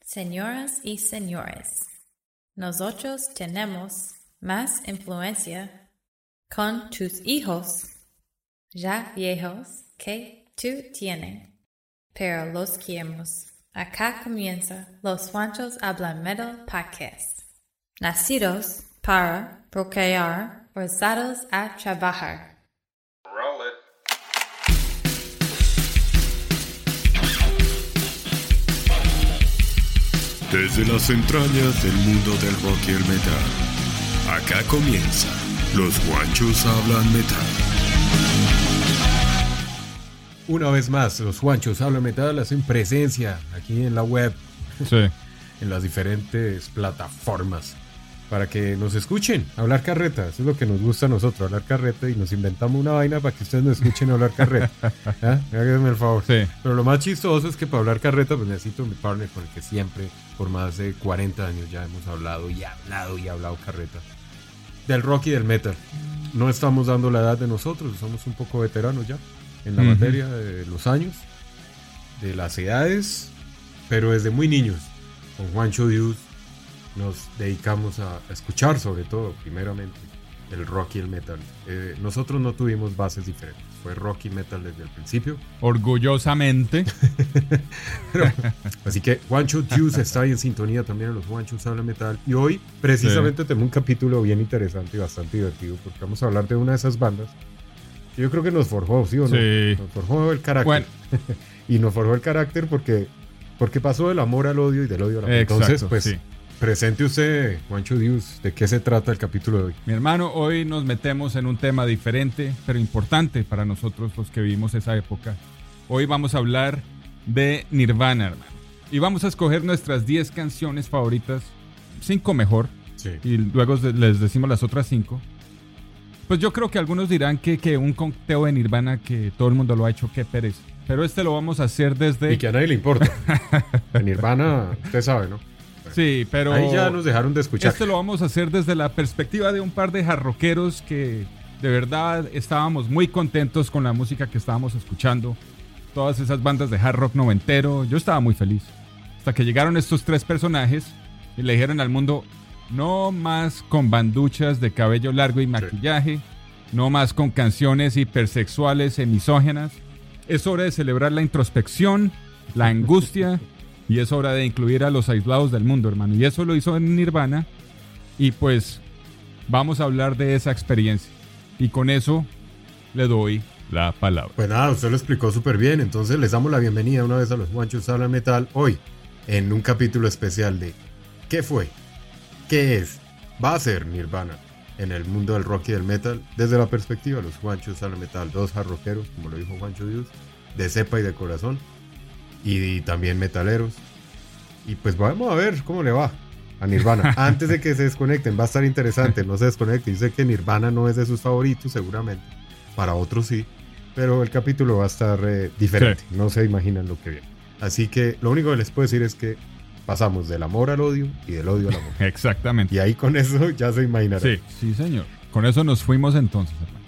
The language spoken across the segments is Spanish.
Señoras y señores, nosotros tenemos más influencia con tus hijos ya viejos que tú tienes, pero los queremos. Acá comienza Los Juanchos Hablan Metal Podcast. Nacidos para procrear, forzados a trabajar. Roll it. Desde las entrañas del mundo del rock y el metal, acá comienza Los Juanchos Hablan Metal. Una vez más, Los Juanchos Hablan Metal hacen presencia aquí en la web, Sí. en las diferentes plataformas, para que nos escuchen hablar carreta. Eso es lo que nos gusta a nosotros, hablar carreta, y nos inventamos una vaina para que ustedes nos escuchen hablar carreta. ¿Ah? Háganme el favor. Sí. Pero lo más chistoso es que para hablar carreta pues necesito mi partner con el que siempre, por más de 40 años ya hemos hablado carreta. Del rock y del metal. No estamos dando la edad de nosotros, somos un poco veteranos ya en la materia de los años, de las edades, pero desde muy niños, con Juancho Dios, nos dedicamos a escuchar, sobre todo, primeramente, el rock y el metal. Nosotros no tuvimos bases diferentes, fue rock y metal desde el principio. Orgullosamente. Así que Juancho Dios está ahí en sintonía también en Los Juanchos Hablan Metal. Y hoy, precisamente, tengo un capítulo bien interesante y bastante divertido, porque vamos a hablar de una de esas bandas que yo creo que nos forjó, ¿sí o no? Sí. Nos forjó el carácter. Bueno. Y nos forjó el carácter porque pasó del amor al odio y del odio al amor. Exacto, Entonces, pues, sí. presente usted, Juancho Dios, ¿de qué se trata el capítulo de hoy? Mi hermano, hoy nos metemos en un tema diferente, pero importante para nosotros los que vivimos esa época. Hoy vamos a hablar de Nirvana, hermano. Y vamos a escoger nuestras 10 canciones favoritas, 5 mejor, Sí. y luego les decimos las otras 5. Pues yo creo que algunos dirán que un conteo de Nirvana que todo el mundo lo ha hecho, qué pereza. Pero este lo vamos a hacer desde... Y que a nadie le importa. En Nirvana, usted sabe, ¿no? Sí, pero... Ahí ya nos dejaron de escuchar. Esto lo vamos a hacer desde la perspectiva de un par de jarroqueros que de verdad estábamos muy contentos con la música que estábamos escuchando. Todas esas bandas de hard rock noventero. Yo estaba muy feliz. Hasta que llegaron estos 3 personajes y le dijeron al mundo: no más con banduchas de cabello largo y maquillaje. No más con canciones hipersexuales y misógenas. Es hora de celebrar la introspección, la angustia... Y es hora de incluir a los aislados del mundo, hermano. Y eso lo hizo en Nirvana. Y pues vamos a hablar de esa experiencia. Y con eso le doy la palabra. Pues nada, usted lo explicó súper bien. Entonces les damos la bienvenida una vez a Los Juanchos Hablan Metal. Hoy, en un capítulo especial de ¿qué fue? ¿Qué es? Va a ser Nirvana en el mundo del rock y del metal. Desde la perspectiva de Los Juanchos Hablan Metal. 2 hard rockeros, como lo dijo Juancho Dios, de cepa y de corazón. Y también metaleros. Y pues vamos a ver cómo le va a Nirvana. Antes de que se desconecten, va a estar interesante. No se desconecten. Dice que Nirvana no es de sus favoritos, seguramente. Para otros sí. Pero el capítulo va a estar diferente. Sí. No se imaginan lo que viene. Así que lo único que les puedo decir es que pasamos del amor al odio y del odio al amor. Exactamente. Y ahí con eso ya se imaginarán. Sí, sí, señor. Con eso nos fuimos entonces, hermano.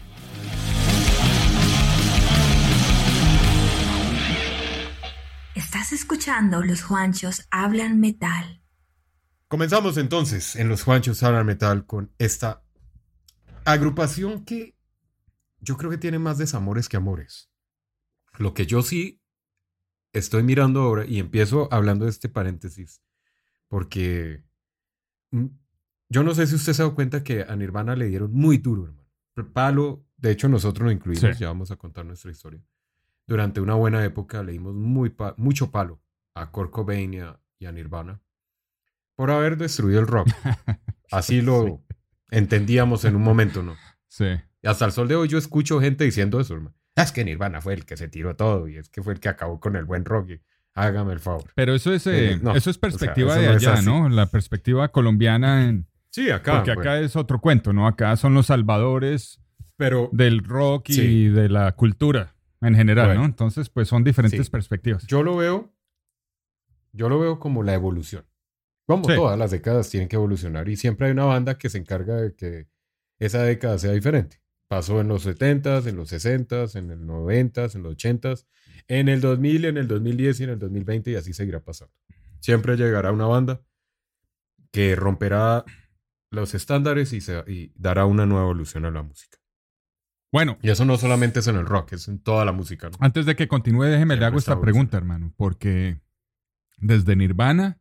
Estás escuchando Los Juanchos Hablan Metal. Comenzamos entonces en Los Juanchos Hablan Metal con esta agrupación que yo creo que tiene más desamores que amores. Lo que yo sí estoy mirando ahora, y empiezo hablando de este paréntesis, porque yo no sé si usted se ha dado cuenta que a Nirvana le dieron muy duro, hermano. Palo, de hecho nosotros lo incluimos, Sí. ya vamos a contar nuestra historia. Durante una buena época le dimos mucho palo a Kurt Cobain y a Nirvana por haber destruido el rock. Así lo entendíamos en un momento, ¿no? Sí. Y hasta el sol de hoy yo escucho gente diciendo eso, hermano. Es que Nirvana fue el que se tiró todo y es que fue el que acabó con el buen rock. Y hágame el favor. Pero eso es, No, eso es perspectiva o sea, eso de no es allá, así. ¿no? La perspectiva colombiana. Sí, acá. Porque acá bueno, es otro cuento, ¿no? Acá son los salvadores pero del rock y Sí. de la cultura en general, Bueno. ¿no? Entonces, pues son diferentes Sí. perspectivas. yo lo veo como la evolución. Como Sí. todas las décadas tienen que evolucionar y siempre hay una banda que se encarga de que esa década sea diferente. Pasó en los 70s, en los 60s, en el 90s, en los 80s, en el 2000, en el 2010 y en el 2020 y así seguirá pasando. Siempre llegará una banda que romperá los estándares y dará una nueva evolución a la música. Bueno, Y eso no solamente es en el rock, es en toda la música, ¿no? antes de que continúe, déjeme le Siempre hago está esta pregunta, hermano, porque desde Nirvana,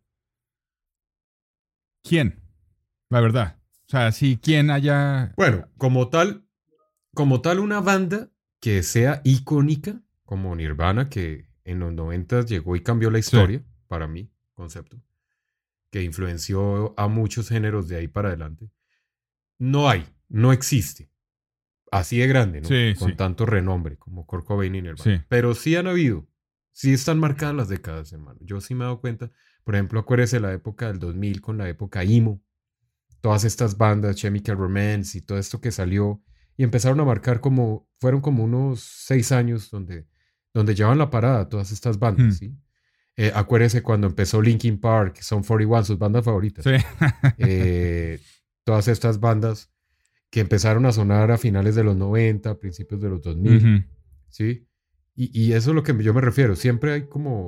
¿quién? La verdad. O sea, sí, ¿quién haya... Bueno, como tal una banda que sea icónica, como Nirvana, que en los 90 llegó y cambió la historia, para mí, concepto, que influenció a muchos géneros de ahí para adelante, no existe. Así de grande, ¿no? Sí, Con sí. tanto renombre como Kurt Cobain y Nirvana. Sí. Pero sí han habido, sí están marcadas las décadas, hermano. Yo sí me he dado cuenta. Por ejemplo, acuérdese la época del 2000 con la época emo. Todas estas bandas, Chemical Romance y todo esto que salió. Y empezaron a marcar fueron como unos 6 años donde llevaban la parada todas estas bandas, ¿sí? Acuérdese cuando empezó Linkin Park, Sum 41, sus bandas favoritas. Sí. Todas estas bandas que empezaron a sonar a finales de los 90, principios de los 2000, Ujú. ¿sí? Y eso es lo que yo me refiero. Siempre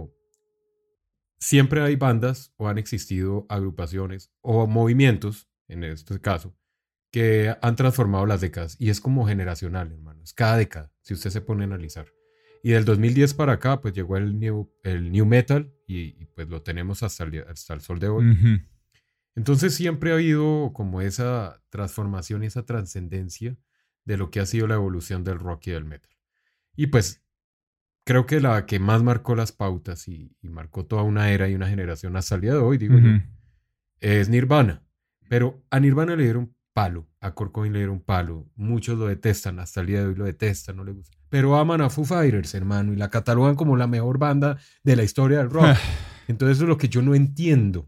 hay bandas o han existido agrupaciones o movimientos, en este caso, que han transformado las décadas. Y es como generacional, hermano. Es cada década, si usted se pone a analizar. Y del 2010 para acá, pues llegó el new metal y pues lo tenemos hasta el sol de hoy. Ujú. Entonces siempre ha habido como esa transformación, esa trascendencia de lo que ha sido la evolución del rock y del metal. Y pues creo que la que más marcó las pautas y marcó toda una era y una generación hasta el día de hoy, digo yo, Ujú. es Nirvana. Pero a Nirvana le dieron palo, a Kurt Cobain le dieron palo. Muchos lo detestan, hasta el día de hoy lo detestan, no les gusta. Pero aman a Foo Fighters, hermano, y la catalogan como la mejor banda de la historia del rock. Entonces eso es lo que yo no entiendo.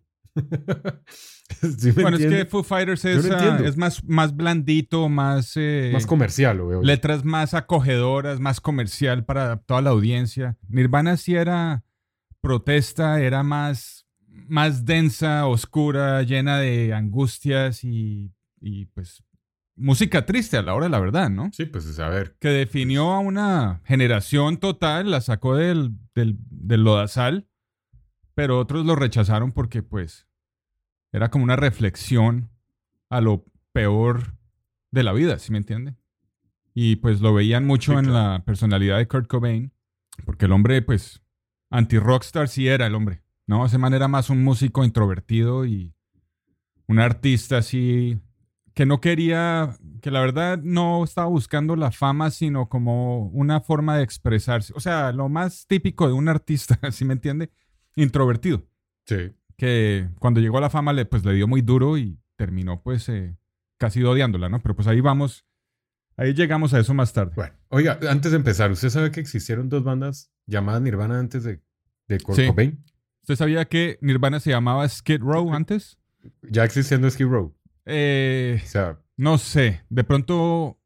¿Sí me Bueno, entiende? es que Foo Fighters Yo no entiendo. es más blandito, más... Más comercial, lo veo yo. letras más acogedoras, más comercial para toda la audiencia. Nirvana sí era protesta, era más densa, oscura, llena de angustias y pues música triste a la hora de la verdad, ¿no? Sí, pues a ver. Que definió a una generación total, la sacó del lodazal, pero otros lo rechazaron porque pues era como una reflexión a lo peor de la vida, ¿sí me entiende? Y pues lo veían mucho Sí, en claro. la personalidad de Kurt Cobain, porque el hombre pues anti-rockstar sí era el hombre, ¿no? Ese man era más un músico introvertido y un artista así que no quería, que la verdad no estaba buscando la fama, sino como una forma de expresarse. O sea, lo más típico de un artista, ¿sí me entiende? Introvertido. Sí. Que cuando llegó a la fama le dio muy duro y terminó pues casi odiándola, ¿no? Pero pues ahí vamos, ahí llegamos a eso más tarde. Bueno, oiga, antes de empezar, ¿usted sabe que existieron dos bandas llamadas Nirvana antes de Kurt Sí. Cobain? ¿Usted sabía que Nirvana se llamaba Skid Row antes? Ya existiendo Skid Row. O sea, No sé, de pronto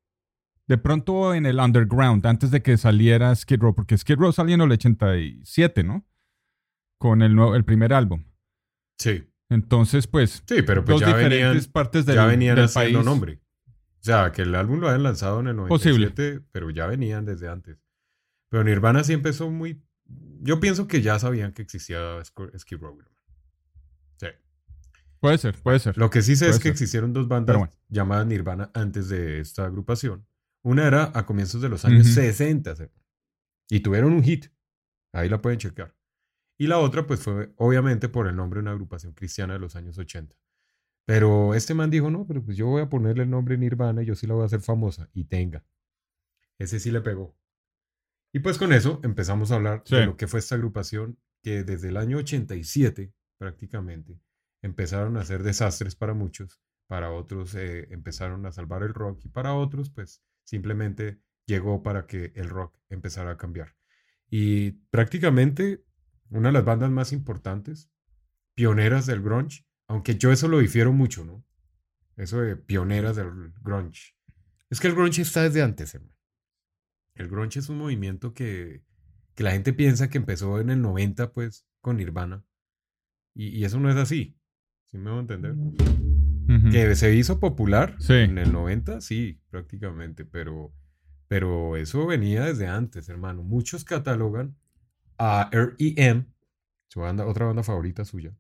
en el underground, antes de que saliera Skid Row, porque Skid Row salió en el 87, ¿no? Con el primer álbum. sí. Entonces, pues, Sí, pero pues dos ya diferentes venían, partes ya venían del haciendo país. nombre. O sea, que el álbum lo habían lanzado en el 97, pero ya venían desde antes. Pero Nirvana sí empezó muy... Yo pienso que ya sabían que existía Skid Row. Sí. Puede ser. Lo que sí sé Puede es que ser. existieron dos bandas Pero bueno. llamadas Nirvana antes de esta agrupación. Una era a comienzos de los años Ujú. 60 y tuvieron un hit. Ahí la pueden checar. Y la otra pues fue obviamente por el nombre de una agrupación cristiana de los años 80. Pero este man dijo, no, pero pues yo voy a ponerle el nombre Nirvana y yo sí la voy a hacer famosa. Y tenga. Ese sí le pegó. Y pues con eso empezamos a hablar Sí. de lo que fue esta agrupación que desde el año 87 prácticamente empezaron a hacer desastres para muchos, para otros empezaron a salvar el rock y para otros pues simplemente llegó para que el rock empezara a cambiar. Y prácticamente una de las bandas más importantes, pioneras del grunge, aunque yo eso lo difiero mucho, ¿no? Eso de pioneras del grunge. Es que el grunge está desde antes, hermano. El grunge es un movimiento que la gente piensa que empezó en el 90, pues, con Nirvana. Y eso no es así. ¿Sí me voy a entender? Ujú. Que se hizo popular Sí. en el 90, sí, prácticamente. Pero eso venía desde antes, hermano. Muchos catalogan a R.E.M., su banda, otra banda favorita suya.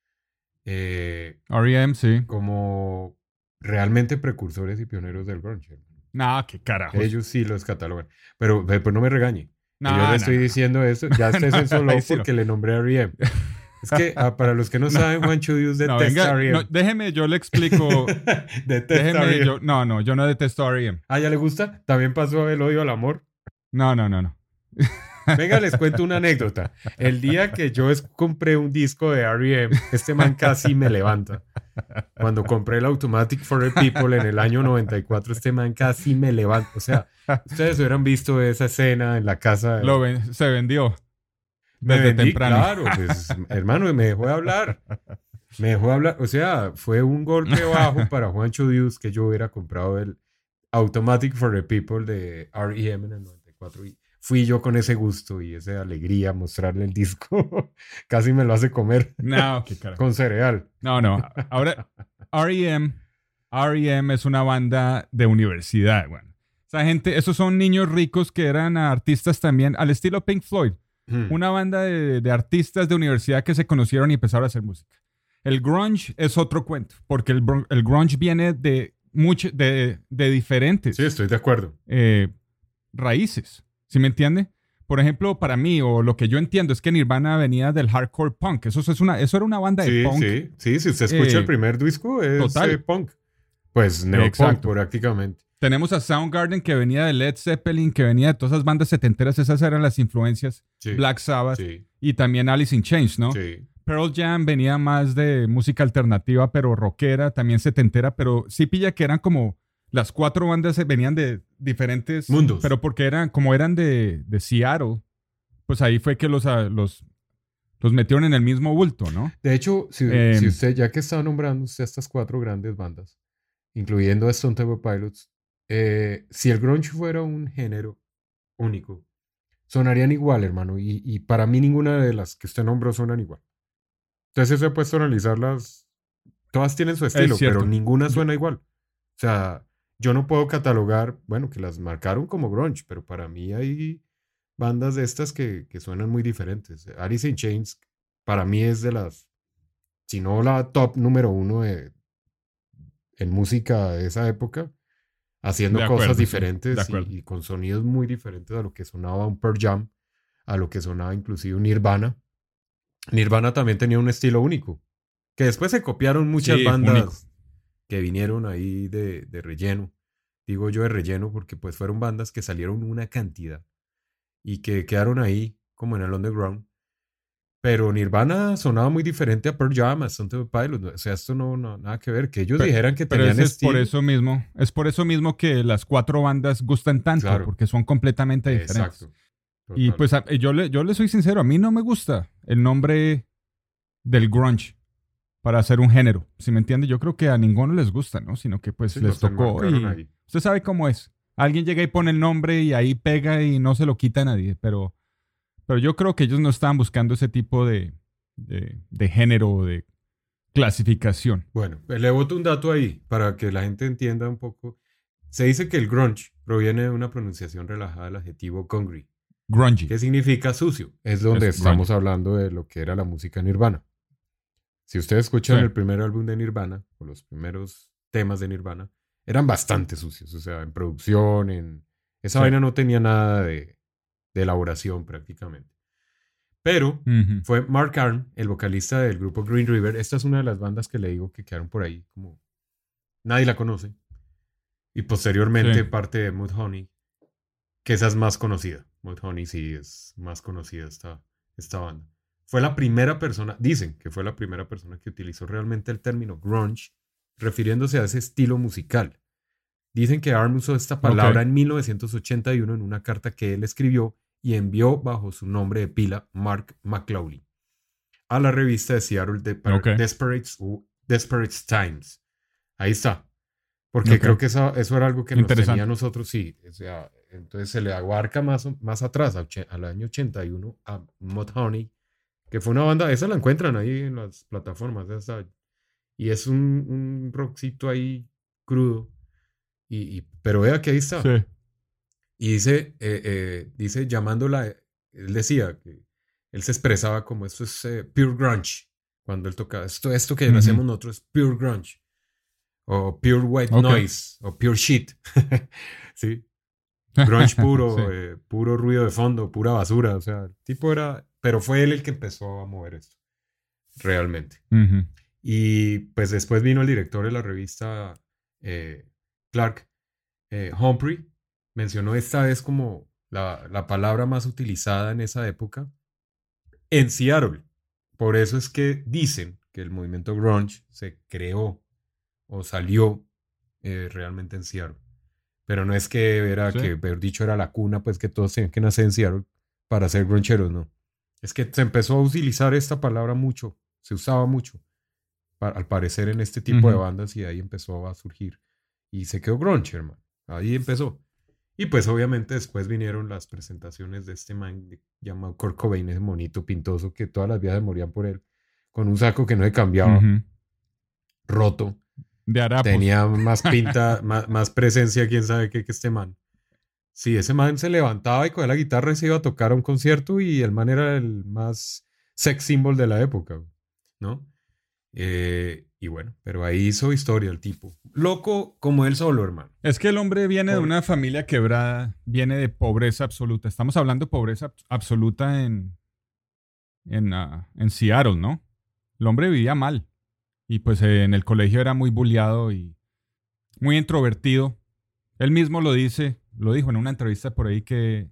R.E.M., sí. Como realmente precursores y pioneros del grunge. No, qué carajos. Ellos sí los catalogan. Pero pues no me regañe. No, yo le no, estoy no. diciendo eso. Ya usted se ensoló Ahí sí porque le nombré a R.E.M. Es que para los que no saben, Juancho Dios No, detesta venga, R.E.M. no, déjeme, yo le explico. Detesta Déjeme, R.E.M. yo no detesto a R.E.M. Ah, ¿ya le gusta? ¿También pasó el odio al amor? No. Venga, les cuento una anécdota. El día que yo compré un disco de R.E.M., este man casi me levanta. Cuando compré el Automatic for the People en el año 94, este man casi me levanta. O sea, ustedes hubieran visto esa escena en la casa. Se vendió. Me Desde vendí, temprano. claro. Pues, hermano, me dejó de hablar. Me dejó de hablar. O sea, fue un golpe bajo para Juancho Dios que yo hubiera comprado el Automatic for the People de R.E.M. en el 94 y fui yo con ese gusto y esa alegría a mostrarle el disco. Casi me lo hace comer No, qué carajo. con cereal. No. Ahora, R.E.M. es una banda de universidad, bueno. Esa gente, esos son niños ricos que eran artistas también, al estilo Pink Floyd. Una banda de artistas de universidad que se conocieron y empezaron a hacer música. El grunge es otro cuento, porque el grunge viene de diferentes Sí, estoy de acuerdo. raíces. ¿Sí me entiende? Por ejemplo, para mí, o lo que yo entiendo, es que Nirvana venía del hardcore punk. Eso era una banda de punk. Sí, si usted escucha el primer disco es total. punk. Pues neopunk Exacto. prácticamente. Tenemos a Soundgarden, que venía de Led Zeppelin, que venía de todas esas bandas setenteras. Esas eran las influencias. Sí, Black Sabbath sí, y también Alice in Chains, ¿no? sí. Pearl Jam venía más de música alternativa, pero rockera, también setentera, pero sí pilla que eran como las cuatro bandas venían de diferentes Mundos. Pero porque eran de Seattle, pues ahí fue que los metieron en el mismo bulto, ¿no? De hecho, si usted, ya que está nombrando usted estas cuatro grandes bandas, incluyendo a Stone Temple Pilots, si el grunge fuera un género único, sonarían igual, hermano. Y para mí ninguna de las que usted nombró sonan igual. Entonces se ha puesto a analizarlas. Todas tienen su estilo, pero ninguna suena igual. O sea, yo no puedo catalogar, bueno, que las marcaron como grunge, pero para mí hay bandas de estas que suenan muy diferentes. Alice in Chains, para mí es de las, si no la top número uno en música de esa época, haciendo cosas diferentes y con sonidos muy diferentes a lo que sonaba un Pearl Jam, a lo que sonaba inclusive un Nirvana. Nirvana también tenía un estilo único, que después se copiaron muchas bandas único. Que vinieron ahí de relleno. Digo yo de relleno porque pues fueron bandas que salieron una cantidad y que quedaron ahí como en el underground. Pero Nirvana sonaba muy diferente a Pearl Jam, a Stone Temple Pilots. O sea, esto no nada que ver. Que ellos dijeran que tenían estilo. Es por eso mismo que las cuatro bandas gustan tanto, claro, porque son completamente diferentes. Exacto. Total. Y pues yo le soy sincero, a mí no me gusta el nombre del grunge para hacer un género. Si me entiende, yo creo que a ninguno les gusta, ¿no? Sino que pues les tocó y ahí. Usted sabe cómo es. Alguien llega y pone el nombre y ahí pega y no se lo quita a nadie, pero yo creo que ellos no estaban buscando ese tipo de género o de clasificación. Bueno, le boto un dato ahí para que la gente entienda un poco. Se dice que el grunge proviene de una pronunciación relajada del adjetivo grungy. Grungy. ¿Qué significa sucio? Es donde estamos hablando de lo que era la música Nirvana. Si ustedes escuchan el primer álbum de Nirvana, o los primeros temas de Nirvana, eran bastante sucios. O sea, en producción, esa vaina no tenía nada de elaboración prácticamente. Pero fue Mark Arm, el vocalista del grupo Green River. Esta es una de las bandas que le digo que quedaron por ahí, como nadie la conoce. Y posteriormente parte de Mudhoney, que esa es más conocida. Mudhoney sí es más conocida esta banda. Fue la primera persona, dicen que fue la primera persona que utilizó realmente el término grunge, refiriéndose a ese estilo musical. Dicen que Arm usó esta palabra en 1981 en una carta que él escribió y envió bajo su nombre de pila, Mark McLaughlin, a la revista de Seattle Desperate Times. Ahí está. Porque creo que eso era algo que nos tenía a nosotros, sí. O sea, entonces se le abarca más atrás, al año 81, a Mudhoney, que fue una banda, esa la encuentran ahí en las plataformas. Y es un rockcito ahí crudo. Pero vea que ahí está. Sí. Y dice, llamándola, él decía que él se expresaba como esto es pure grunge. Cuando él tocaba esto que hacemos nosotros es pure grunge. O pure white noise. O pure shit. ¿Sí? Grunge puro, sí. Puro ruido de fondo, pura basura. O sea, el tipo era... Pero fue él el que empezó a mover esto. Realmente. Uh-huh. Y pues después vino el director de la revista Clark Humphrey. Mencionó esta vez como la palabra más utilizada en esa época en Seattle. Por eso es que dicen que el movimiento grunge se creó o salió realmente en Seattle. Pero no es que era sí. que, peor dicho, era la cuna, pues que todos tenían que nacer en Seattle para ser gruncheros, no. Es que se empezó a utilizar esta palabra mucho, se usaba mucho, al parecer en este tipo de bandas, y ahí empezó a surgir. Y se quedó grunge, hermano. Ahí empezó. Y pues obviamente después vinieron las presentaciones de este man llamado Kurt Cobain, ese monito pintoso que todas las viejas morían por él, con un saco que no se cambiaba, roto. De harapos. Tenía más pinta, más presencia, quién sabe qué, que este man. Sí, ese man se levantaba y cogía la guitarra y se iba a tocar a un concierto, y el man era el más sex symbol de la época, ¿no? Y bueno, pero ahí hizo historia el tipo. Loco como él solo, hermano. Es que el hombre viene de una familia quebrada, viene de pobreza absoluta. Estamos hablando de pobreza absoluta en Seattle, ¿no? El hombre vivía mal. Y pues en el colegio era muy bulliado y muy introvertido. Él mismo lo dijo en una entrevista por ahí que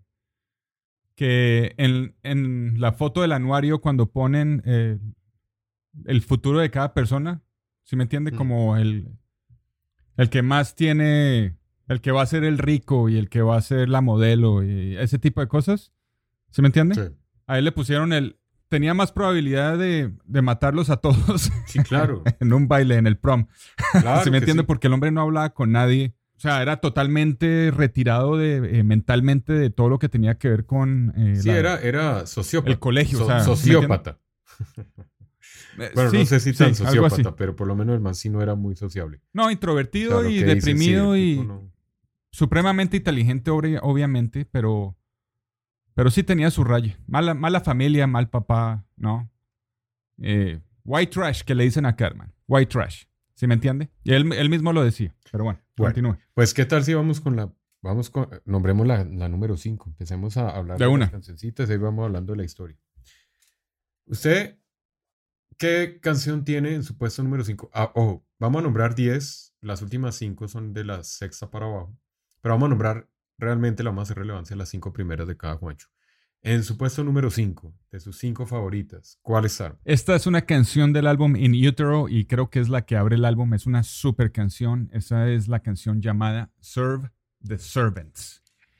en la foto del anuario, cuando ponen el futuro de cada persona, ¿sí me entiende? Como el que más tiene, el que va a ser el rico y el que va a ser la modelo y ese tipo de cosas, ¿sí me entiende? Sí. A él le pusieron tenía más probabilidad de matarlos a todos. Sí, claro. En un baile, en el prom. Claro. ¿Sí me entiende? Sí. Porque el hombre no hablaba con nadie. O sea, era totalmente retirado mentalmente de todo lo que tenía que ver con... sí, era sociópata. El colegio, o sea... Sociópata. Bueno, sí, no sé si tan sociópata, así. pero por lo menos el man sí no era muy sociable. No, introvertido, o sea, y deprimido, dicen, sí, y no. supremamente inteligente, obviamente, pero sí tenía su raya. Mala familia, mal papá, ¿no? White trash, que le dicen acá, hermano. White trash. ¿Sí me entiende? Y él mismo lo decía. Pero bueno, continúe. Pues, ¿qué tal si vamos con nombremos la número 5? Empecemos a hablar de las cancioncitas y ahí vamos hablando de la historia. ¿Usted qué canción tiene en su puesto número 5? Ojo, vamos a nombrar 10. Las últimas 5 son de la sexta para abajo. Pero vamos a nombrar realmente la más relevancia, las 5 primeras de cada Juancho. En su puesto número 5, de sus 5 favoritas, ¿cuál está? Esta es una canción del álbum In Utero y creo que es la que abre el álbum. Es una super canción. Esa es la canción llamada Serve the Servants.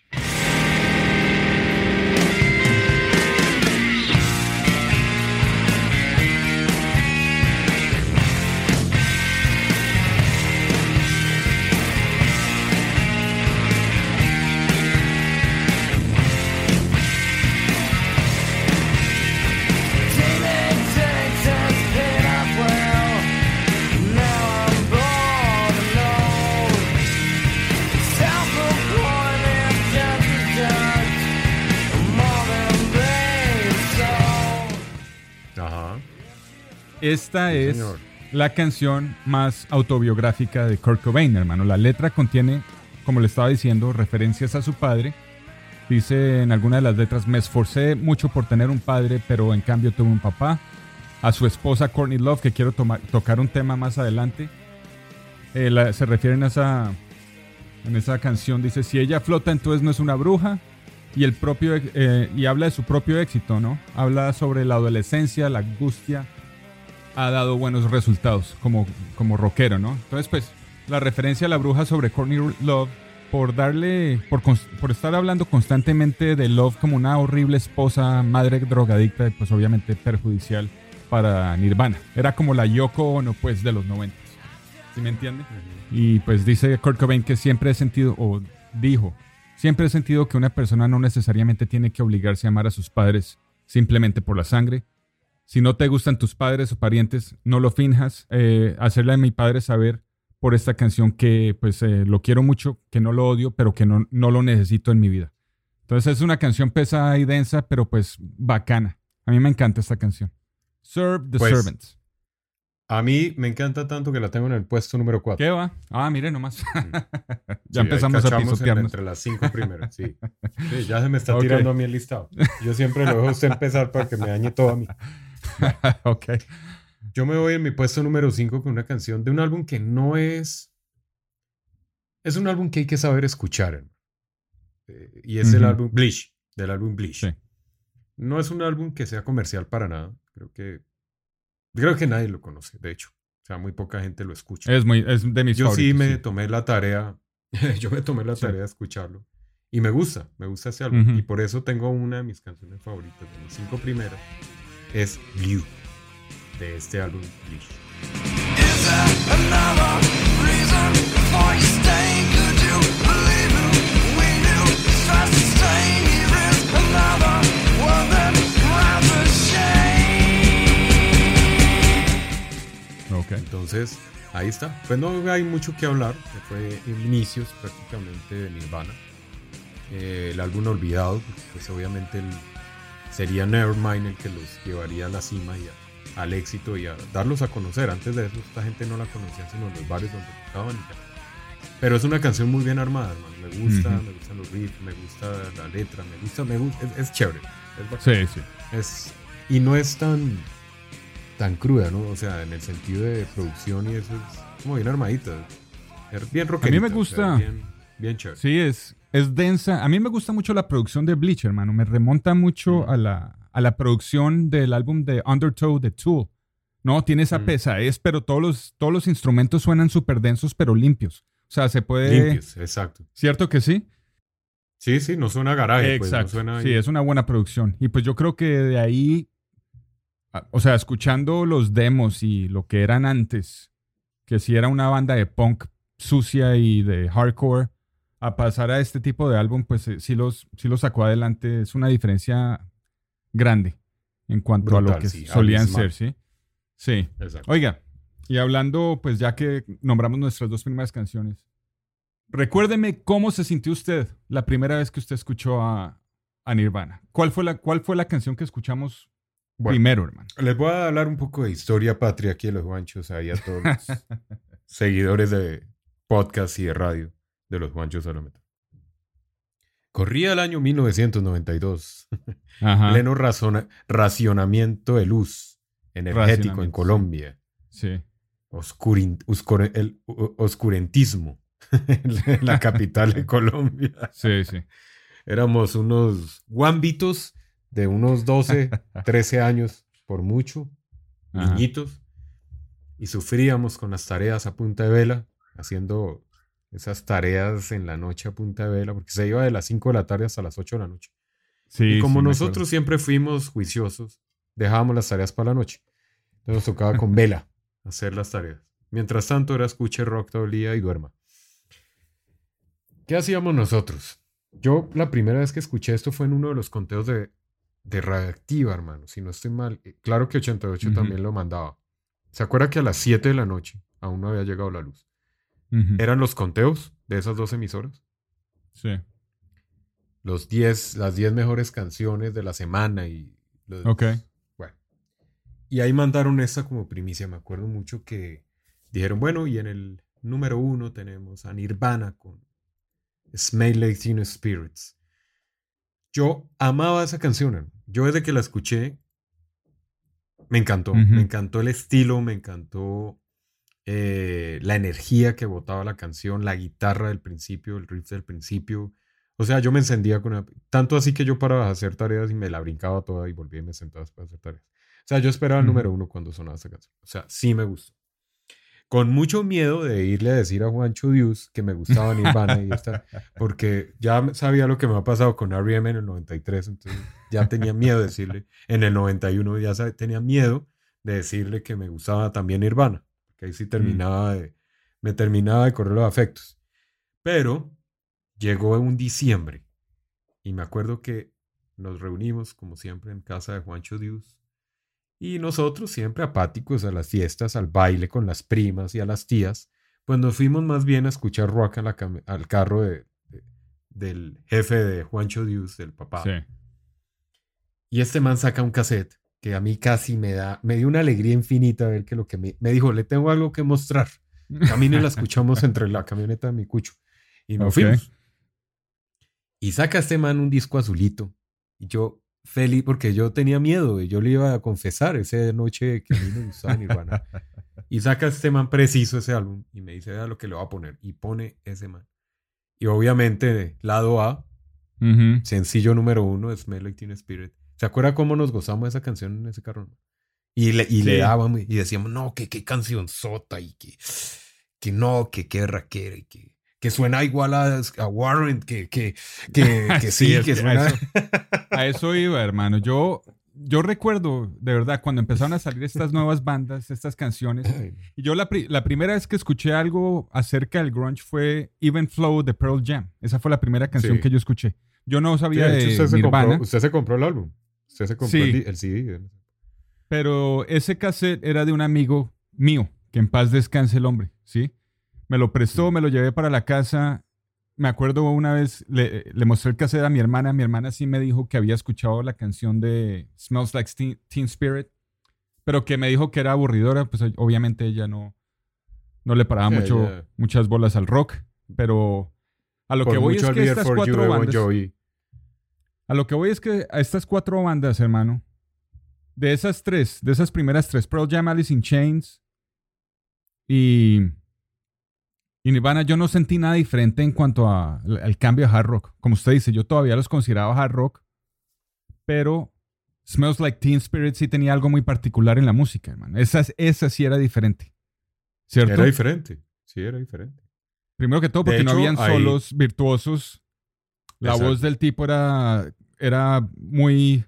Esta sí, es señor. La canción más autobiográfica de Kurt Cobain, hermano. La letra contiene, como le estaba diciendo, referencias a su padre. Dice en alguna de las letras: me esforcé mucho por tener un padre, pero en cambio tuve un papá. A su esposa Courtney Love, que quiero tocar un tema más adelante. Se refiere en esa canción, dice: si ella flota, entonces no es una bruja. Y y habla de su propio éxito, ¿no? Habla sobre la adolescencia, la angustia. Ha dado buenos resultados como rockero, ¿no? Entonces, pues, la referencia a la bruja sobre Courtney Love por estar hablando constantemente de Love como una horrible esposa, madre drogadicta, y pues obviamente perjudicial para Nirvana. Era como la Yoko Ono, pues, de los 90. ¿Sí me entiende? Uh-huh. Y pues dice Kurt Cobain que siempre he sentido que una persona no necesariamente tiene que obligarse a amar a sus padres simplemente por la sangre. Si no te gustan tus padres o parientes, no lo finjas. Hacerle a mi padre saber por esta canción que pues lo quiero mucho, que no lo odio, pero que no lo necesito en mi vida. Entonces es una canción pesada y densa, pero pues bacana. A mí me encanta esta canción. Serve the Pues, Servants. A mí me encanta tanto que la tengo en el puesto número 4. ¿Qué va? Ah, mire nomás. Sí, empezamos ahí a cachamos pisotearnos. entre las 5 primeras, sí. Sí, ya se me está Ok. tirando a mí el listado. Yo siempre lo dejo a usted empezar para que me dañe todo a mí. Ok. Yo me voy en mi puesto número 5 con una canción de un álbum que no es... Es un álbum que hay que saber escuchar, hermano. Y es el Ujú. álbum Bleach, del álbum Bleach. Sí. No es un álbum que sea comercial para nada. Creo que nadie lo conoce, de hecho. O sea, muy poca gente lo escucha. Es de mis Yo sí favoritos. me tomé la tarea, Sí. de escucharlo. Y me gusta ese álbum. Ujú. Y por eso tengo una de mis canciones favoritas, de mis 5 primeras, es Blue, de este álbum Bleach. Is there another reason for you staying? Could you believe it? We knew stress to stay. Here is another one that grabs a shame. Ok. Entonces, ahí está. Pues no hay mucho que hablar. Fue inicios prácticamente de Nirvana. El álbum olvidado, pues obviamente sería Nevermind el que los llevaría a la cima y al éxito y a darlos a conocer. Antes de eso, esta gente no la conocía sino en los bares donde tocaban y ya. Pero es una canción muy bien armada, hermano. Me gusta, Ujú. me gustan los riffs, me gusta la letra, me gusta, es chévere. Es bacán. Sí, sí. Y no es tan cruda, ¿no? O sea, en el sentido de producción y eso es como bien armadita. Es bien rockerita. me gusta. O sea, bien chévere. Sí, es densa. A mí me gusta mucho la producción de Bleach, hermano. Me remonta mucho a la producción del álbum de Undertow de Tool. No, tiene esa pesadez, pero todos los instrumentos suenan súper densos, pero limpios. O sea, se puede... Limpios, exacto. ¿Cierto que sí? Sí, no suena a garaje. Exacto. Pues, no suena Sí, es una buena producción. Y pues yo creo que de ahí, o sea, escuchando los demos y lo que eran antes, que si era una banda de punk sucia y de hardcore, a pasar a este tipo de álbum, pues sí los sacó adelante. Es una diferencia grande en cuanto a lo Brutal, que sí, solían abismal. ser, ¿sí? Sí. Exacto. Oiga, y hablando, pues ya que nombramos nuestras 2 primeras canciones, recuérdeme cómo se sintió usted la primera vez que usted escuchó a Nirvana. ¿Cuál fue la canción que escuchamos Bueno, primero, hermano? les voy a hablar un poco de historia patria aquí de los Juanchos, ahí a todos los seguidores de podcast y de radio de los Juanchos a la Metal. Corría el año 1992, Ajá. pleno racionamiento de luz energético en Racionamiento, Colombia, Sí. el oscurentismo en la capital de Colombia. Sí, sí. Éramos unos guambitos de unos 12, 13 años por mucho, Ajá. niñitos, y sufríamos con las tareas a punta de vela, haciendo esas tareas en la noche a punta de vela, porque se iba de las 5 de la tarde hasta las 8 de la noche. Sí, Y como sí, me nosotros siempre fuimos juiciosos, dejábamos las tareas para la noche. Entonces nos tocaba con vela hacer las tareas. Mientras tanto era escuche rock todo el día y duerma. ¿Qué hacíamos nosotros? Yo la primera vez que escuché esto fue en uno de los conteos de Radioactiva, hermano, si no estoy mal. Claro que 88 Ujú. también lo mandaba. ¿Se acuerda que a las 7 de la noche aún no había llegado la luz? acuerdo. Ujú. Eran los conteos de esas 2 emisoras. Sí. Las 10 mejores canciones de la semana y Ok. Bueno. Y ahí mandaron esta como primicia. Me acuerdo mucho que dijeron, bueno, y en el número 1 tenemos a Nirvana con Smell Like Teen Spirits. Yo amaba esa canción, hermano. Yo desde que la escuché me encantó. Ujú. Me encantó el estilo, me encantó la energía que botaba la canción, la guitarra del principio, el riff del principio. O sea, yo me encendía tanto así que yo paraba a hacer tareas y me la brincaba toda y volvía y me sentaba para hacer tareas. O sea, yo esperaba el Ujú. número 1 cuando sonaba esa canción. O sea, sí me gustó. Con mucho miedo de irle a decir a Juancho Dios que me gustaba Nirvana porque ya sabía lo que me ha pasado con R.E.M. en el 93, entonces ya tenía miedo de decirle, en el 91 tenía miedo de decirle que me gustaba también Nirvana, porque ahí sí me terminaba de correr los afectos. Pero llegó un diciembre y me acuerdo que nos reunimos como siempre en casa de Juancho Dios. Y nosotros, siempre apáticos a las fiestas, al baile con las primas y a las tías, pues nos fuimos más bien a escuchar rock al carro del jefe de Juancho Dios, del papá. Sí. Y este man saca un cassette que a mí casi me dio una alegría infinita ver que lo que me dijo, le tengo algo que mostrar. Camine la escuchamos entre la camioneta de mi cucho. Y nos Ok. fuimos. Y saca este man un disco azulito. Y yo feliz porque yo tenía miedo. Y yo le iba a confesar esa noche que a mí me gustaba Nirvana. Y saca este man preciso ese álbum. Y me dice, vea lo que le voy a poner. Y pone ese man. Y obviamente, lado A, Ujú. sencillo número 1, Smell Like Teen Spirit. ¿Se acuerda cómo nos gozamos de esa canción en ese carro? Le Sí. dábamos y decíamos, no, que qué canción sota y que no, que qué raquera y que suena igual a Warren, que sí, es que que suena. a eso iba, hermano. Yo recuerdo, de verdad, cuando empezaron a salir estas nuevas bandas, estas canciones, y yo la primera vez que escuché algo acerca del grunge fue Even Flow de Pearl Jam. Esa fue la primera canción Sí. que yo escuché. Yo no sabía De hecho, de Nirvana, usted se compró el álbum. Usted se compró Sí. el CD. pero ese cassette era de un amigo mío, que en paz descanse el hombre, ¿sí? Me lo prestó, me lo llevé para la casa. Me acuerdo una vez, le mostré el cassette a mi hermana. Mi hermana sí me dijo que había escuchado la canción de Smells Like Teen Spirit, pero que me dijo que era aburridora. Pues obviamente ella no le paraba Ya. muchas bolas al rock. Pero a lo Por que voy mucho es al que Beer estas for You cuatro de Bon bandas... Jovi. A lo que voy es que a estas cuatro bandas, hermano, de esas primeras tres, Pearl Jam, Alice in Chains y Nirvana, yo no sentí nada diferente en cuanto al cambio a hard rock. Como usted dice, yo todavía los consideraba hard rock, pero Smells Like Teen Spirit sí tenía algo muy particular en la música, hermano. Esa sí era diferente, ¿cierto? Era diferente. Sí, era diferente. Primero que todo porque De no hecho, habían ahí- solos virtuosos. La Exacto. voz del tipo era muy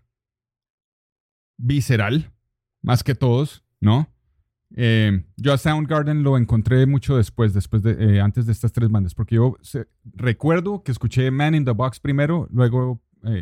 visceral, más que todos, ¿no? Yo a Soundgarden lo encontré mucho antes de estas tres bandas, porque yo recuerdo que escuché Man in the Box primero, luego,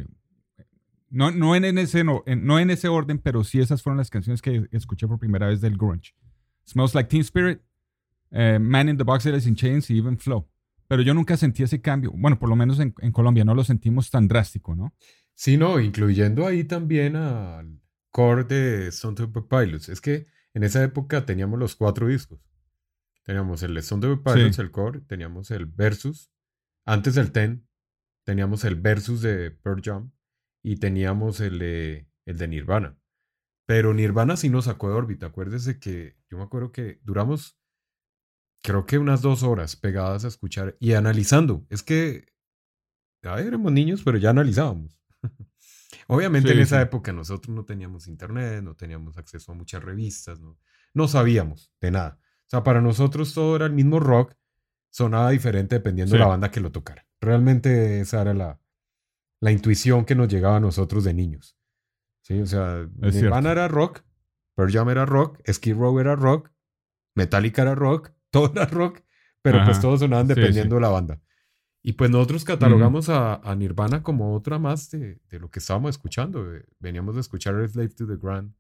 no en ese orden, pero sí esas fueron las canciones que escuché por primera vez del grunge. Smells Like Teen Spirit, Man in the Box, Alice in Chains y Even Flow. Pero yo nunca sentí ese cambio. Bueno, por lo menos en Colombia no lo sentimos tan drástico, ¿no? Sí, no, incluyendo ahí también al core de Stone Temple Pilots. Es que en esa época teníamos los 4 discos. Teníamos el Stone Temple Pilots, Sí. el core, teníamos el Versus. Antes del Ten, teníamos el Versus de Pearl Jam y teníamos el de Nirvana. Pero Nirvana sí nos sacó de órbita. Acuérdese que yo me acuerdo que duramos, creo que unas 2 horas pegadas a escuchar y analizando. Es que ya éramos niños, pero ya analizábamos. Obviamente Sí, en esa sí. época nosotros no teníamos internet, no teníamos acceso a muchas revistas, no sabíamos de nada. O sea, para nosotros todo era el mismo rock, sonaba diferente dependiendo Sí. de la banda que lo tocara. Realmente esa era la intuición que nos llegaba a nosotros de niños. Sí, o sea, Es Nirvana cierto. era rock, Pearl Jam era rock, Skid Row era rock, Metallica era rock, todo era rock, pero pues Ajá. todos sonaban Sí, dependiendo sí. de la banda. Y pues nosotros catalogamos a Nirvana como otra más de lo que estábamos escuchando. Veníamos de escuchar Slave to the Grand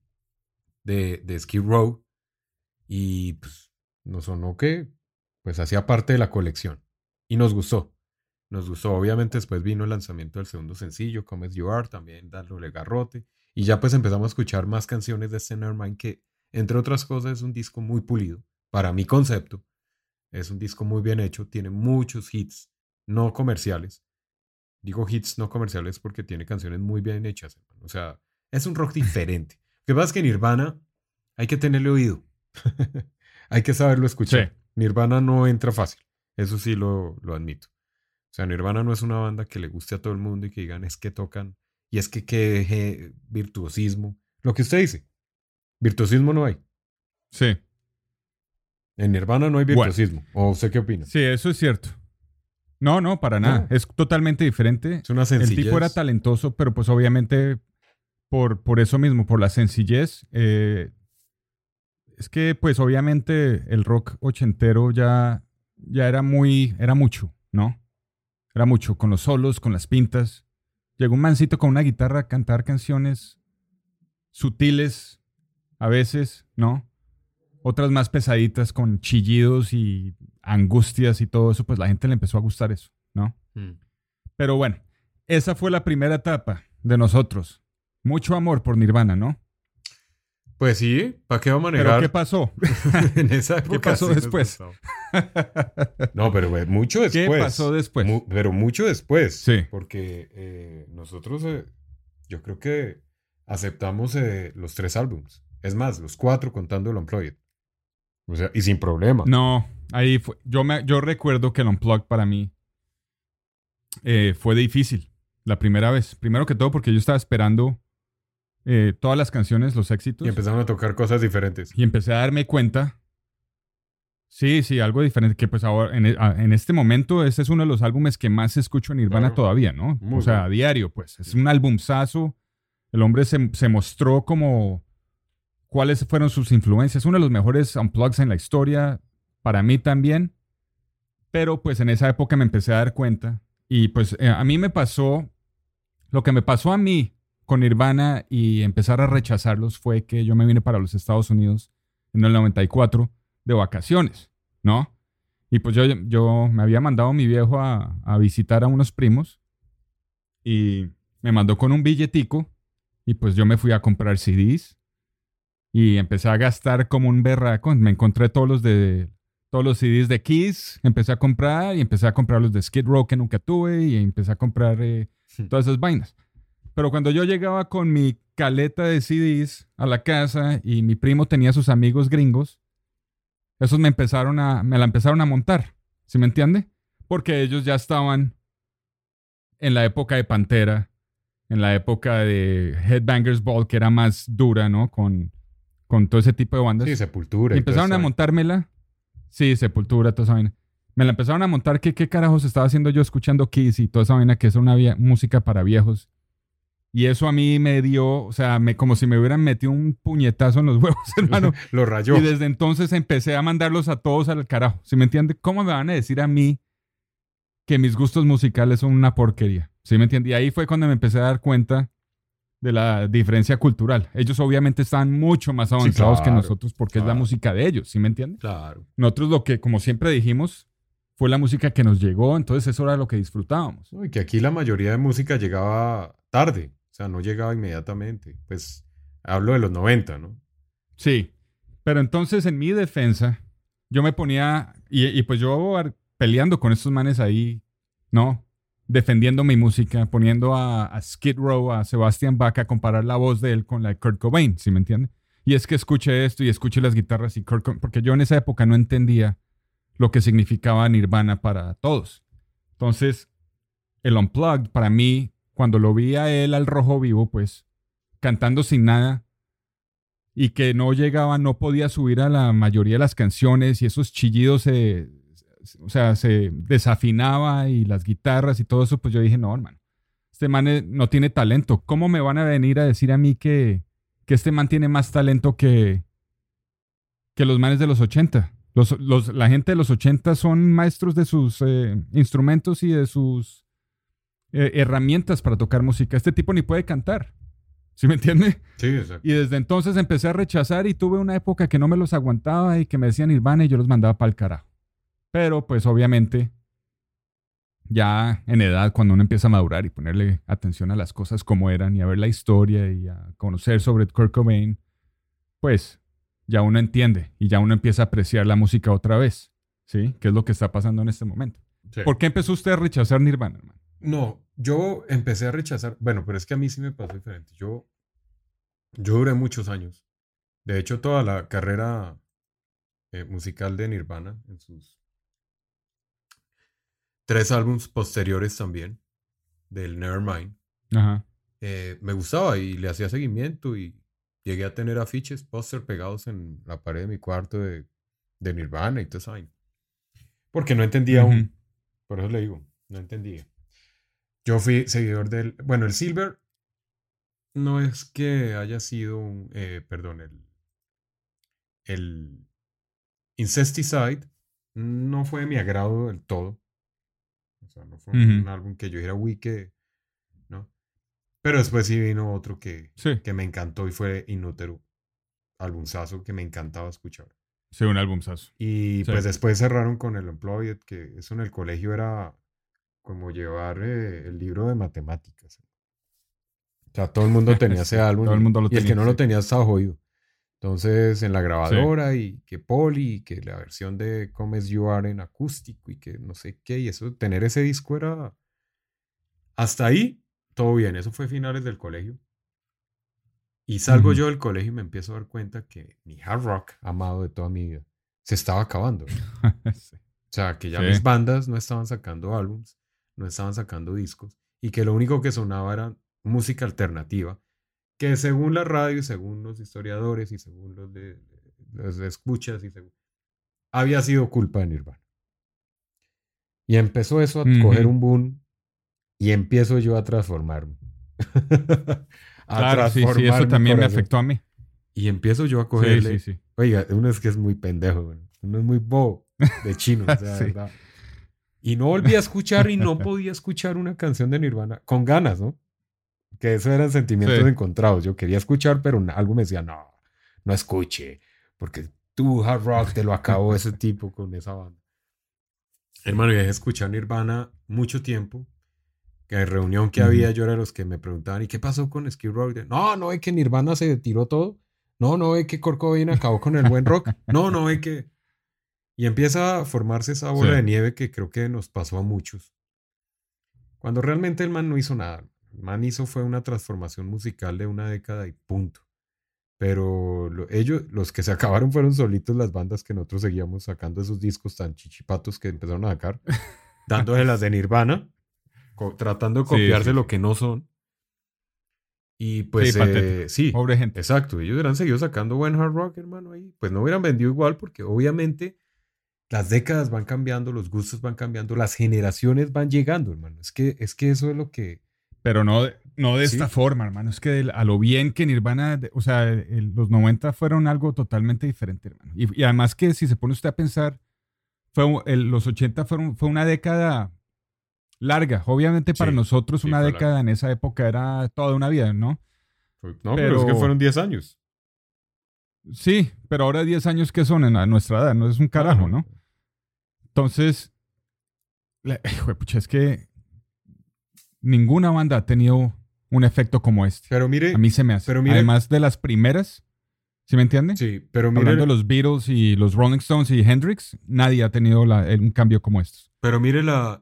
de Skid Row y pues nos sonó que pues hacía parte de la colección y nos gustó. Nos gustó. Obviamente después vino el lanzamiento del segundo sencillo, Come As You Are, también dándole garrote. Y ya pues empezamos a escuchar más canciones de este Nevermind que, entre otras cosas, es un disco muy pulido. Para mi concepto, es un disco muy bien hecho. Tiene muchos hits no comerciales. Digo hits no comerciales porque tiene canciones muy bien hechas, hermano. O sea, es un rock diferente. Lo que pasa es que Nirvana hay que tenerle oído. Hay que saberlo escuchar. Sí. Nirvana no entra fácil. Eso sí lo admito. O sea, Nirvana no es una banda que le guste a todo el mundo y que digan es que tocan y es que virtuosismo. Lo que usted dice, virtuosismo no hay. Sí. En Nirvana no hay Bueno. virtuosismo. ¿O usted qué opina? Sí, eso es cierto. No, para nada. No. Es totalmente diferente. Es una El sencillez. tipo era talentoso, pero pues obviamente por eso mismo, por la sencillez, es que pues obviamente el rock ochentero ya era mucho, ¿no? Era mucho, con los solos, con las pintas. Llegó un mancito con una guitarra a cantar canciones sutiles a veces, ¿no? Otras más pesaditas con chillidos y angustias y todo eso, pues la gente le empezó a gustar eso, ¿no? Mm. Pero bueno, esa fue la primera etapa de nosotros. Mucho amor por Nirvana, ¿no? Pues sí, ¿para qué vamos a Pero negar? ¿qué pasó? En esa época ¿Qué pasó sí nos después? gustaba. No, pero mucho después. ¿Qué pasó después? Pero mucho después. Sí. Porque nosotros, yo creo que aceptamos los 3 álbums. Es más, los 4 contando el Unplugged. O sea, y sin problema. No, ahí fue. Yo recuerdo que el Unplugged para mí fue difícil la primera vez. Primero que todo porque yo estaba esperando todas las canciones, los éxitos. Y empezamos a tocar cosas diferentes. Y empecé a darme cuenta. Sí, algo diferente. Que pues ahora, en este momento, este es uno de los álbumes que más escucho en Nirvana Claro. todavía, ¿no? Muy O sea, bueno. a diario, pues. Es un albumzazo. El hombre se mostró como cuáles fueron sus influencias. Uno de los mejores unplugs en la historia, para mí también. Pero pues en esa época me empecé a dar cuenta. Y pues a mí me pasó, lo que me pasó a mí con Nirvana y empezar a rechazarlos fue que yo me vine para los Estados Unidos en el 94 de vacaciones, ¿no? Y pues yo me había mandado a mi viejo a visitar a unos primos y me mandó con un billetico y pues yo me fui a comprar CDs y empecé a gastar como un berraco. Me encontré todos los CDs de Kiss, empecé a comprar los de Skid Row que nunca tuve y empecé a comprar todas esas vainas. Pero cuando yo llegaba con mi caleta de CDs a la casa y mi primo tenía sus amigos gringos, esos me la empezaron a montar, ¿sí me entiende? Porque ellos ya estaban en la época de Pantera, en la época de Headbangers Ball, que era más dura, ¿no? Con todo ese tipo de bandas. Sí, Sepultura. Y y todo empezaron a eso. montármela. Sí, Sepultura, toda esa vaina. Me la empezaron a montar que qué carajos estaba haciendo yo escuchando Kiss y toda esa vaina, que es una música para viejos. Y eso a mí me dio, o sea, como si me hubieran metido un puñetazo en los huevos, hermano. Lo rayó. Y desde entonces empecé a mandarlos a todos al carajo. ¿Sí me entiende? ¿Cómo me van a decir a mí que mis gustos musicales son una porquería? ¿Sí me entiende? Y ahí fue cuando me empecé a dar cuenta de la diferencia cultural. Ellos obviamente estaban mucho más avanzados que claro, nosotros porque es la claro. música de ellos, ¿sí me entiende? Claro. Nosotros lo que, como siempre dijimos, fue la música que nos llegó, entonces eso era lo que disfrutábamos. No, y que aquí la mayoría de música llegaba tarde. O sea, no llegaba inmediatamente. Pues hablo de los 90, ¿no? Sí, pero entonces en mi defensa, yo me ponía, y pues yo peleando con estos manes ahí, ¿no? Defendiendo mi música, poniendo a Skid Row, a Sebastian Bach, a comparar la voz de él con la de Kurt Cobain, ¿sí me entiende? Y es que escuché esto y escuché las guitarras y Kurt Cobain, porque yo en esa época no entendía lo que significaba Nirvana para todos. Entonces, el Unplugged, para mí, cuando lo vi a él al rojo vivo, pues, cantando sin nada, y que no llegaba, no podía subir a la mayoría de las canciones, y esos chillidos se desafinaba, y las guitarras y todo eso, pues yo dije, no, hermano, este man no tiene talento. ¿Cómo me van a venir a decir a mí que este man tiene más talento que los manes de los 80? La gente de los 80 son maestros de sus instrumentos y de sus herramientas para tocar música. Este tipo ni puede cantar. ¿Sí me entiende? Sí, exacto. Y desde entonces empecé a rechazar y tuve una época que no me los aguantaba y que me decían Nirvana y yo los mandaba para el carajo. Pero pues obviamente ya en edad, cuando uno empieza a madurar y ponerle atención a las cosas como eran y a ver la historia y a conocer sobre Kurt Cobain, pues ya uno entiende y ya uno empieza a apreciar la música otra vez, ¿sí? Que es lo que está pasando en este momento. Sí. ¿Por qué empezó usted a rechazar Nirvana, hermano? No, yo empecé a rechazar. Bueno, pero es que a mí sí me pasó diferente. Yo duré muchos años. De hecho, toda la carrera musical de Nirvana, en sus 3 álbumes posteriores también, del Nevermind, Ajá. me gustaba y le hacía seguimiento y llegué a tener afiches, póster pegados en la pared de mi cuarto de Nirvana y todo eso. Porque no entendía Ujú. aún. Por eso le digo, no entendía. Yo fui seguidor del... Bueno, el Silver no es que haya sido un... perdón, el Incesticide no fue de mi agrado del todo. O sea, no fue un Ujú. álbum que yo dijera, uy, que... ¿no? Pero después sí vino otro Sí, que me encantó y fue Inútero. Albumzazo que me encantaba escuchar. sí, un albumzazo. Y Sí. pues después cerraron con el Unplugged, que eso en el colegio era como llevar el libro de matemáticas. O sea, todo el mundo tenía ese álbum. Todo el mundo lo y el tenía, que no lo sí. tenía estaba jodido. Entonces, en la grabadora y que Poli y que la versión de Come As You Are en acústico y que no sé qué. Y eso, tener ese disco era... Hasta ahí, todo bien. Eso fue finales del colegio. Y salgo Ujú. yo del colegio y me empiezo a dar cuenta que mi hard rock, amado de toda mi vida, se estaba acabando. Sí. O sea, que ya Sí. mis bandas no estaban sacando álbums, no estaban sacando discos, y que lo único que sonaba era música alternativa, que según la radio, y según los historiadores, y según los de escuchas, había sido culpa de Nirvana. Y empezó eso a coger Ujú. un boom, y empiezo yo a transformarme. A Claro, sí, sí, transformar eso mi también me corazón. afectó a mí. Y empiezo yo a Sí, cogerle. sí, sí. Oiga, uno es que es muy pendejo, güey. Uno es muy bobo de chino, o sea, Sí. ¿verdad? Y no volví a escuchar y no podía escuchar una canción de Nirvana con ganas, ¿no? Que eso eran sentimientos Sí. encontrados. Yo quería escuchar, pero algo me decía, no, no escuche, porque tú, hard rock, te lo acabó ese tipo con esa banda. Hermano, y dejé de escuchar Nirvana mucho tiempo. Que en reunión que había, yo era de los que me preguntaban, ¿y qué pasó con Skid Row? No, no es que Nirvana se tiró todo. No, no es que Kurt Cobain acabó con el buen rock. No, no es que... Y empieza a formarse esa bola Sí. de nieve que creo que nos pasó a muchos. Cuando realmente el man no hizo nada. El man hizo fue una transformación musical de una década y punto. Pero ellos, los que se acabaron fueron solitos las bandas que nosotros seguíamos sacando esos discos tan chichipatos que empezaron a sacar, dándose las de Nirvana, tratando de Sí, copiarse sí, lo sí. que no son. Y Sí, pues patético. sí, Pobre gente. exacto. Ellos hubieran seguido sacando buen hard rock, hermano, ahí. Pues no hubieran vendido igual porque obviamente las décadas van cambiando, los gustos van cambiando, las generaciones van llegando, hermano. Es que eso es lo que... Pero no de esta Sí. forma, hermano. Es que a lo bien que Nirvana, o sea, los 90 fueron algo totalmente diferente, hermano. Y además que si se pone usted a pensar, los 80 fue una década larga. Obviamente para Sí, nosotros sí, una fue década en esa época era toda una vida, ¿no? No, pero es que fueron 10 años. Sí, pero ahora 10 años que son a nuestra edad, no es un carajo, ¿no? Entonces, pucha, es que ninguna banda ha tenido un efecto como este. Pero mire, A mí se me hace. pero mire- Además de las primeras, ¿sí me entiende? sí, pero Hablando de mire, los Beatles y los Rolling Stones y Hendrix, nadie ha tenido un cambio como estos. pero mire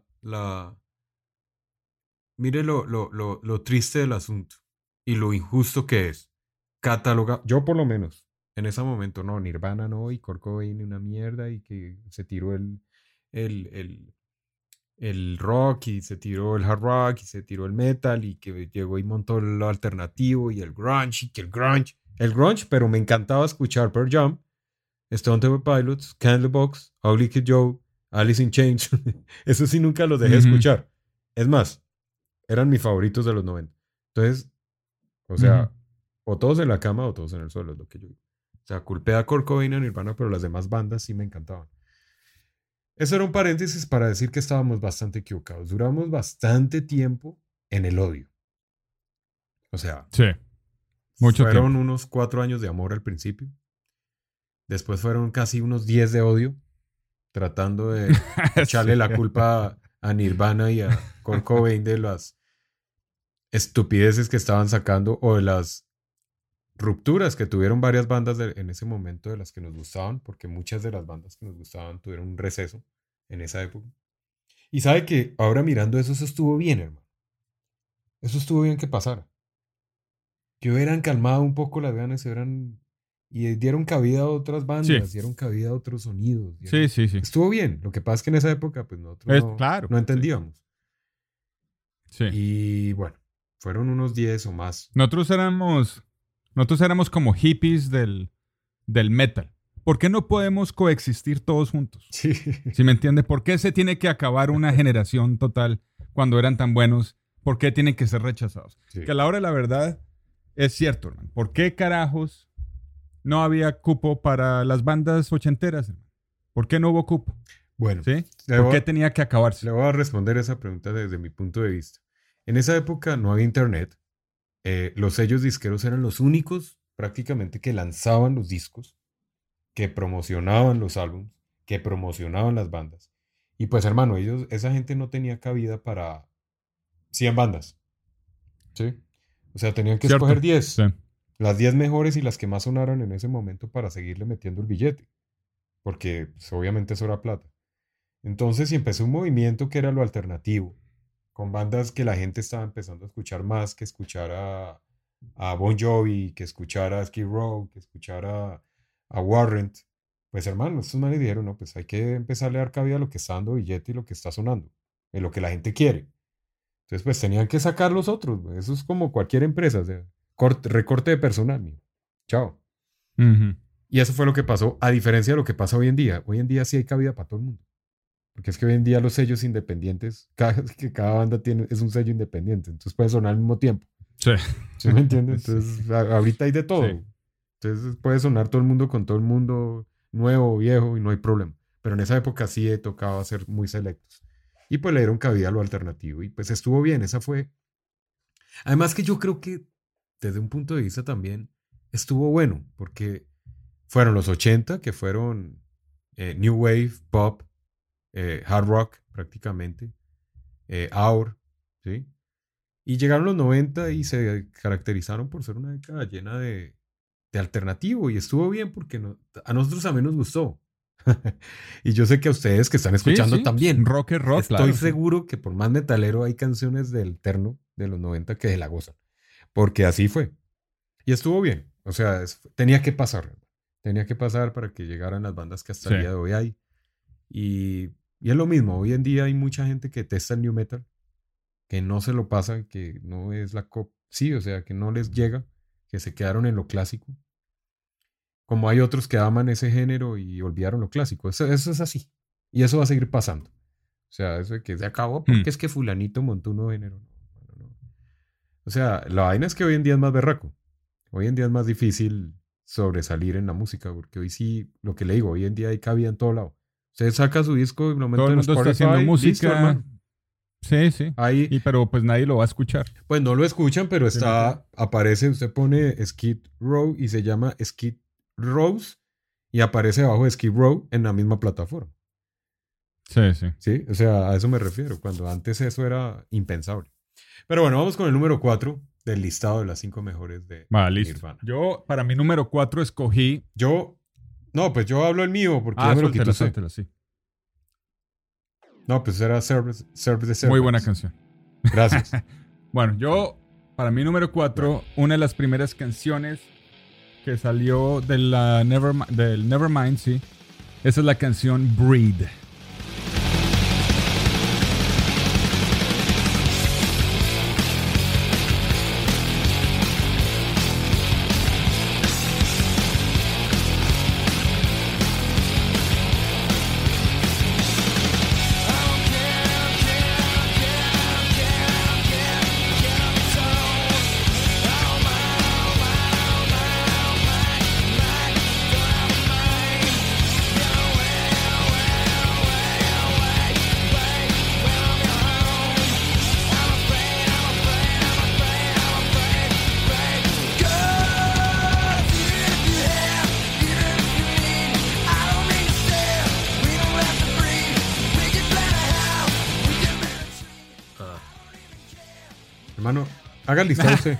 mire lo triste del asunto y lo injusto que es. Cataloga, yo por lo menos, en ese momento, no, Nirvana no, y Kurt Cobain una mierda, y que se tiró el, el, el rock, y se tiró el hard rock, y se tiró el metal, y que llegó y montó lo alternativo, y el grunge, y que el grunge, pero me encantaba escuchar Pearl Jam, Stone Temple Pilots, Candlebox, Ugly Kid Joe, Alice in Chains. Eso sí nunca los dejé Ujú. escuchar. Es más, eran mis favoritos de los 90. Entonces, o sea, o todos en la cama o todos en el suelo, es lo que yo digo. O sea, culpé a Kurt Cobain y a Nirvana, pero las demás bandas sí me encantaban. Eso era un paréntesis para decir que estábamos bastante equivocados. Duramos bastante tiempo en el odio. O sea, Sí, mucho fueron tiempo. unos 4 años de amor al principio. Después fueron casi unos 10 de odio, tratando de echarle Sí. la culpa a Nirvana y a Kurt Cobain de las estupideces que estaban sacando o de las rupturas que tuvieron varias bandas en ese momento de las que nos gustaban, porque muchas de las bandas que nos gustaban tuvieron un receso en esa época. Y sabe que ahora mirando eso estuvo bien, hermano. Eso estuvo bien que pasara. Que hubieran calmado un poco las ganas y dieron cabida a otras bandas, Sí. dieron cabida a otros sonidos. Sí, sí, sí. Estuvo bien. Lo que pasa es que en esa época pues nosotros Claro. no entendíamos. Sí. Y bueno, fueron unos 10 o más. Nosotros éramos como hippies del metal. ¿Por qué no podemos coexistir todos juntos? Sí. ¿Sí me entiende? ¿Por qué se tiene que acabar una generación total cuando eran tan buenos? ¿Por qué tienen que ser rechazados? Sí. Que a la hora de la verdad es cierto, hermano. ¿Por qué carajos no había cupo para las bandas ochenteras, hermano? ¿Por qué no hubo cupo? Bueno, ¿Sí? le ¿Por voy qué a- tenía que acabarse? le voy a responder esa pregunta desde mi punto de vista. En esa época no había internet. Los sellos disqueros eran los únicos prácticamente que lanzaban los discos, que promocionaban los álbumes, que promocionaban las bandas. Y pues hermano, esa gente no tenía cabida para 100 bandas. ¿Sí? O sea, tenían que Cierto. escoger 10. Sí. Las 10 mejores y las que más sonaron en ese momento para seguirle metiendo el billete. Porque pues, obviamente eso era plata. Entonces, y empezó un movimiento que era lo alternativo, con bandas que la gente estaba empezando a escuchar más, que escuchar a Bon Jovi, que escuchar a Skid Row, que escuchar a Warrant. Pues hermano, estos manes dijeron, no, pues hay que empezarle a dar cabida a lo que está dando billete y lo que está sonando, de lo que la gente quiere. Entonces, pues tenían que sacar los otros, güey. Eso es como cualquier empresa, o sea, recorte de personal, mío. Chao. Ujú. Y eso fue lo que pasó, a diferencia de lo que pasa hoy en día. Hoy en día sí hay cabida para todo el mundo. Porque es que hoy en día los sellos independientes, cada banda es un sello independiente, entonces puede sonar al mismo tiempo. Sí. ¿Sí me entiendes? Sí. Entonces, ahorita hay de todo. Sí. Entonces puede sonar todo el mundo con todo el mundo, nuevo, viejo, y no hay problema. Pero en esa época sí tocaba ser muy selectos. Y pues le dieron cabida a lo alternativo. Y pues estuvo bien, esa fue. Además que yo creo que desde un punto de vista también estuvo bueno, porque fueron los 80, que fueron New Wave, Pop, hard rock prácticamente, Our, ¿sí? Y llegaron los 90 y se caracterizaron por ser una década llena de alternativo y estuvo bien porque a nosotros también nos gustó. Y yo sé que a ustedes que están escuchando Sí, también. rock es rock, Estoy claro, sí. seguro que por más metalero hay canciones del terno de los 90 que se la gozan. Porque así fue. Y estuvo bien. O sea, tenía que pasar. Tenía que pasar para que llegaran las bandas que hasta Sí. el día de hoy hay. Y es lo mismo. Hoy en día hay mucha gente que testa el new metal, que no se lo pasa, que no es la cop. Sí, o sea, que no les llega, que se quedaron en lo clásico. Como hay otros que aman ese género y olvidaron lo clásico. Eso es así. Y eso va a seguir pasando. O sea, eso de que se acabó porque es que fulanito montó un nuevo género. No. O sea, la vaina es que hoy en día es más berraco. Hoy en día es más difícil sobresalir en la música, porque hoy sí, lo que le digo, hoy en día hay cabida en todo lado. Usted saca su disco y lo mete Todo el en mundo está Spotify, haciendo listo, música. hermano. Sí, sí. Ahí, Pero pues nadie lo va a escuchar. pues no lo escuchan, pero Sí, aparece, usted pone Skid Row y se llama Skid Rows y aparece abajo de Skid Row en la misma plataforma. Sí, sí. ¿Sí? O sea, a eso me refiero, cuando antes eso era impensable. Pero bueno, vamos con el número 4 del listado de las 5 mejores de Listo. Nirvana. Yo, para mi número 4, escogí. Pues yo hablo el mío porque ya me lo quitó usted. Suéltela, sí. No, pues era Service the Servants. Muy buena canción. Gracias. Bueno, yo, para mi número 4, una de las primeras canciones que salió del Nevermind, sí. Esa es la canción Breed. Hermano, haga el listado usted.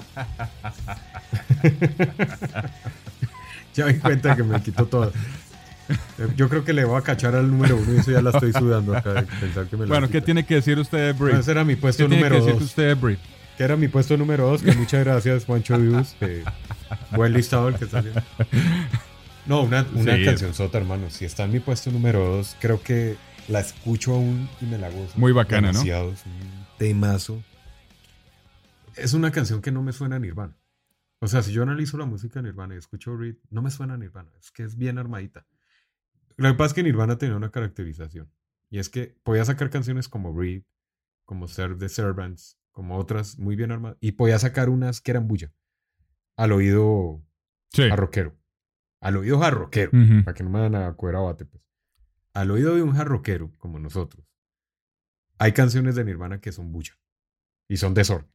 Ya me di cuenta que me quitó todo. Yo creo que le voy a cachar al número 1 y eso ya la estoy sudando acá de pensar que me lo Bueno, ¿qué quita. tiene que decir usted de Breed? No, ese era mi puesto ¿Qué tiene número que decir 2. usted de Breed? Que era mi puesto número 2, que muchas gracias, Juancho Views. Buen listado el que está haciendo. No, una Sí. canción sota, hermano. Si está en mi puesto número 2, creo que la escucho aún y me la gozo. Muy bacana, ¿no? Demasiado, es un temazo. Es una canción que no me suena a Nirvana. O sea, si yo analizo la música de Nirvana y escucho Reed, no me suena a Nirvana. Es que es bien armadita. Lo que pasa es que Nirvana tenía una caracterización. Y es que podía sacar canciones como Reed, como Serve the Servants, como otras muy bien armadas. Y podía sacar unas que eran bulla. Al oído Sí. jarroquero. Al oído jarroquero. Ujú. Para que no me dan a cuera bate, pues. Al oído de un jarroquero, como nosotros, hay canciones de Nirvana que son bulla. Y son desorden.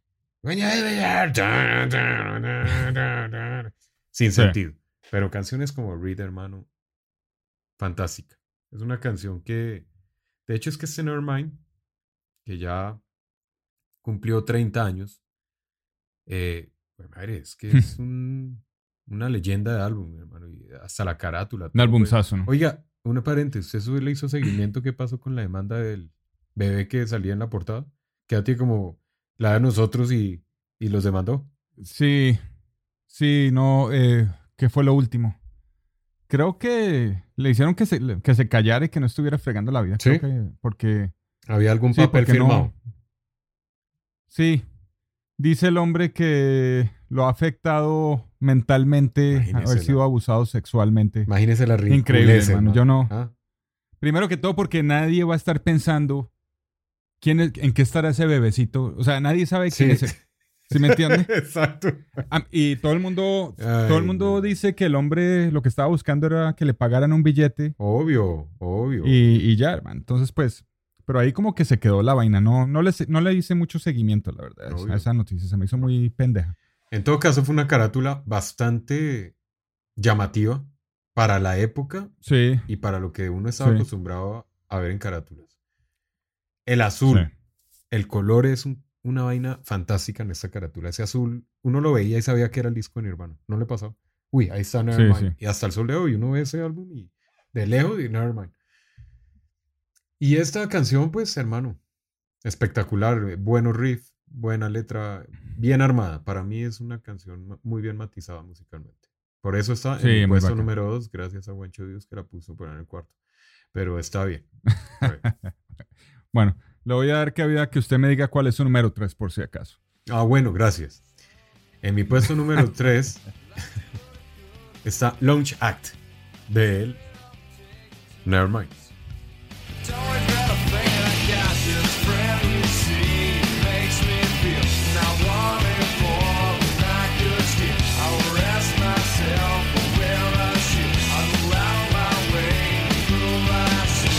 Sin sentido. Pero canciones como Reed, hermano, fantástica. Es una canción que, de hecho, es que este Nevermind, que ya cumplió 30 años, Madre, es que es una leyenda de álbum, hermano. Y hasta la carátula. Un todo, albumzazo, ¿no? Oiga, una paréntesis. ¿Usted le hizo seguimiento? ¿Qué pasó con la demanda del bebé que salía en la portada? Quédate como la de nosotros y los demandó. Sí, no, ¿qué fue lo último? Creo que le hicieron que se callara y que no estuviera fregando la vida. ¿Sí? Creo que porque... ¿Había algún Sí, papel porque no- firmado? Sí, dice el hombre que lo ha afectado mentalmente haber Imagínese sido abusado sexualmente. Imagínese la ridiculez, Increíble, hermano. Yo no. ¿Ah? Primero que todo porque nadie va a estar pensando en qué estará ese bebecito. O sea, nadie sabe quién es él. ¿Sí me entiende? Exacto. Y todo el mundo, Ay, no. dice que el hombre lo que estaba buscando era que le pagaran un billete Obvio. y ya, hermano. Entonces, pues, pero ahí como que se quedó la vaina. No le hice mucho seguimiento, la verdad, Obvio. a esa noticia. Se me hizo muy pendeja. En todo caso, fue una carátula bastante llamativa para la época Sí, y para lo que uno estaba Sí. acostumbrado a ver en carátulas. El azul, sí. el color es una vaina fantástica en esta carátula. Ese azul, uno lo veía y sabía que era el disco de Nirvana. ¿No le pasó? Uy, ahí está Nevermind. sí. Y hasta el sol de hoy uno ve ese álbum y de lejos y Nevermind. Y esta canción, pues, hermano, espectacular. Buenos riff, buena letra, bien armada. Para mí es una canción muy bien matizada musicalmente. Por eso está en Sí, el muy puesto bacana. número 2, gracias a Juancho Dios que la puso por ahí en el cuarto. Pero está bien. A ver. Bueno, le voy a dar cabida que usted me diga cuál es su número 3 por si acaso. Ah, bueno, gracias. En mi puesto número 3 está Launch Act de él. Nevermind. Don't regret a thing, I got this friend you see. Makes me feel not wanting more than I could steal. I'll rest myself where I should. I'll go out my way to prove I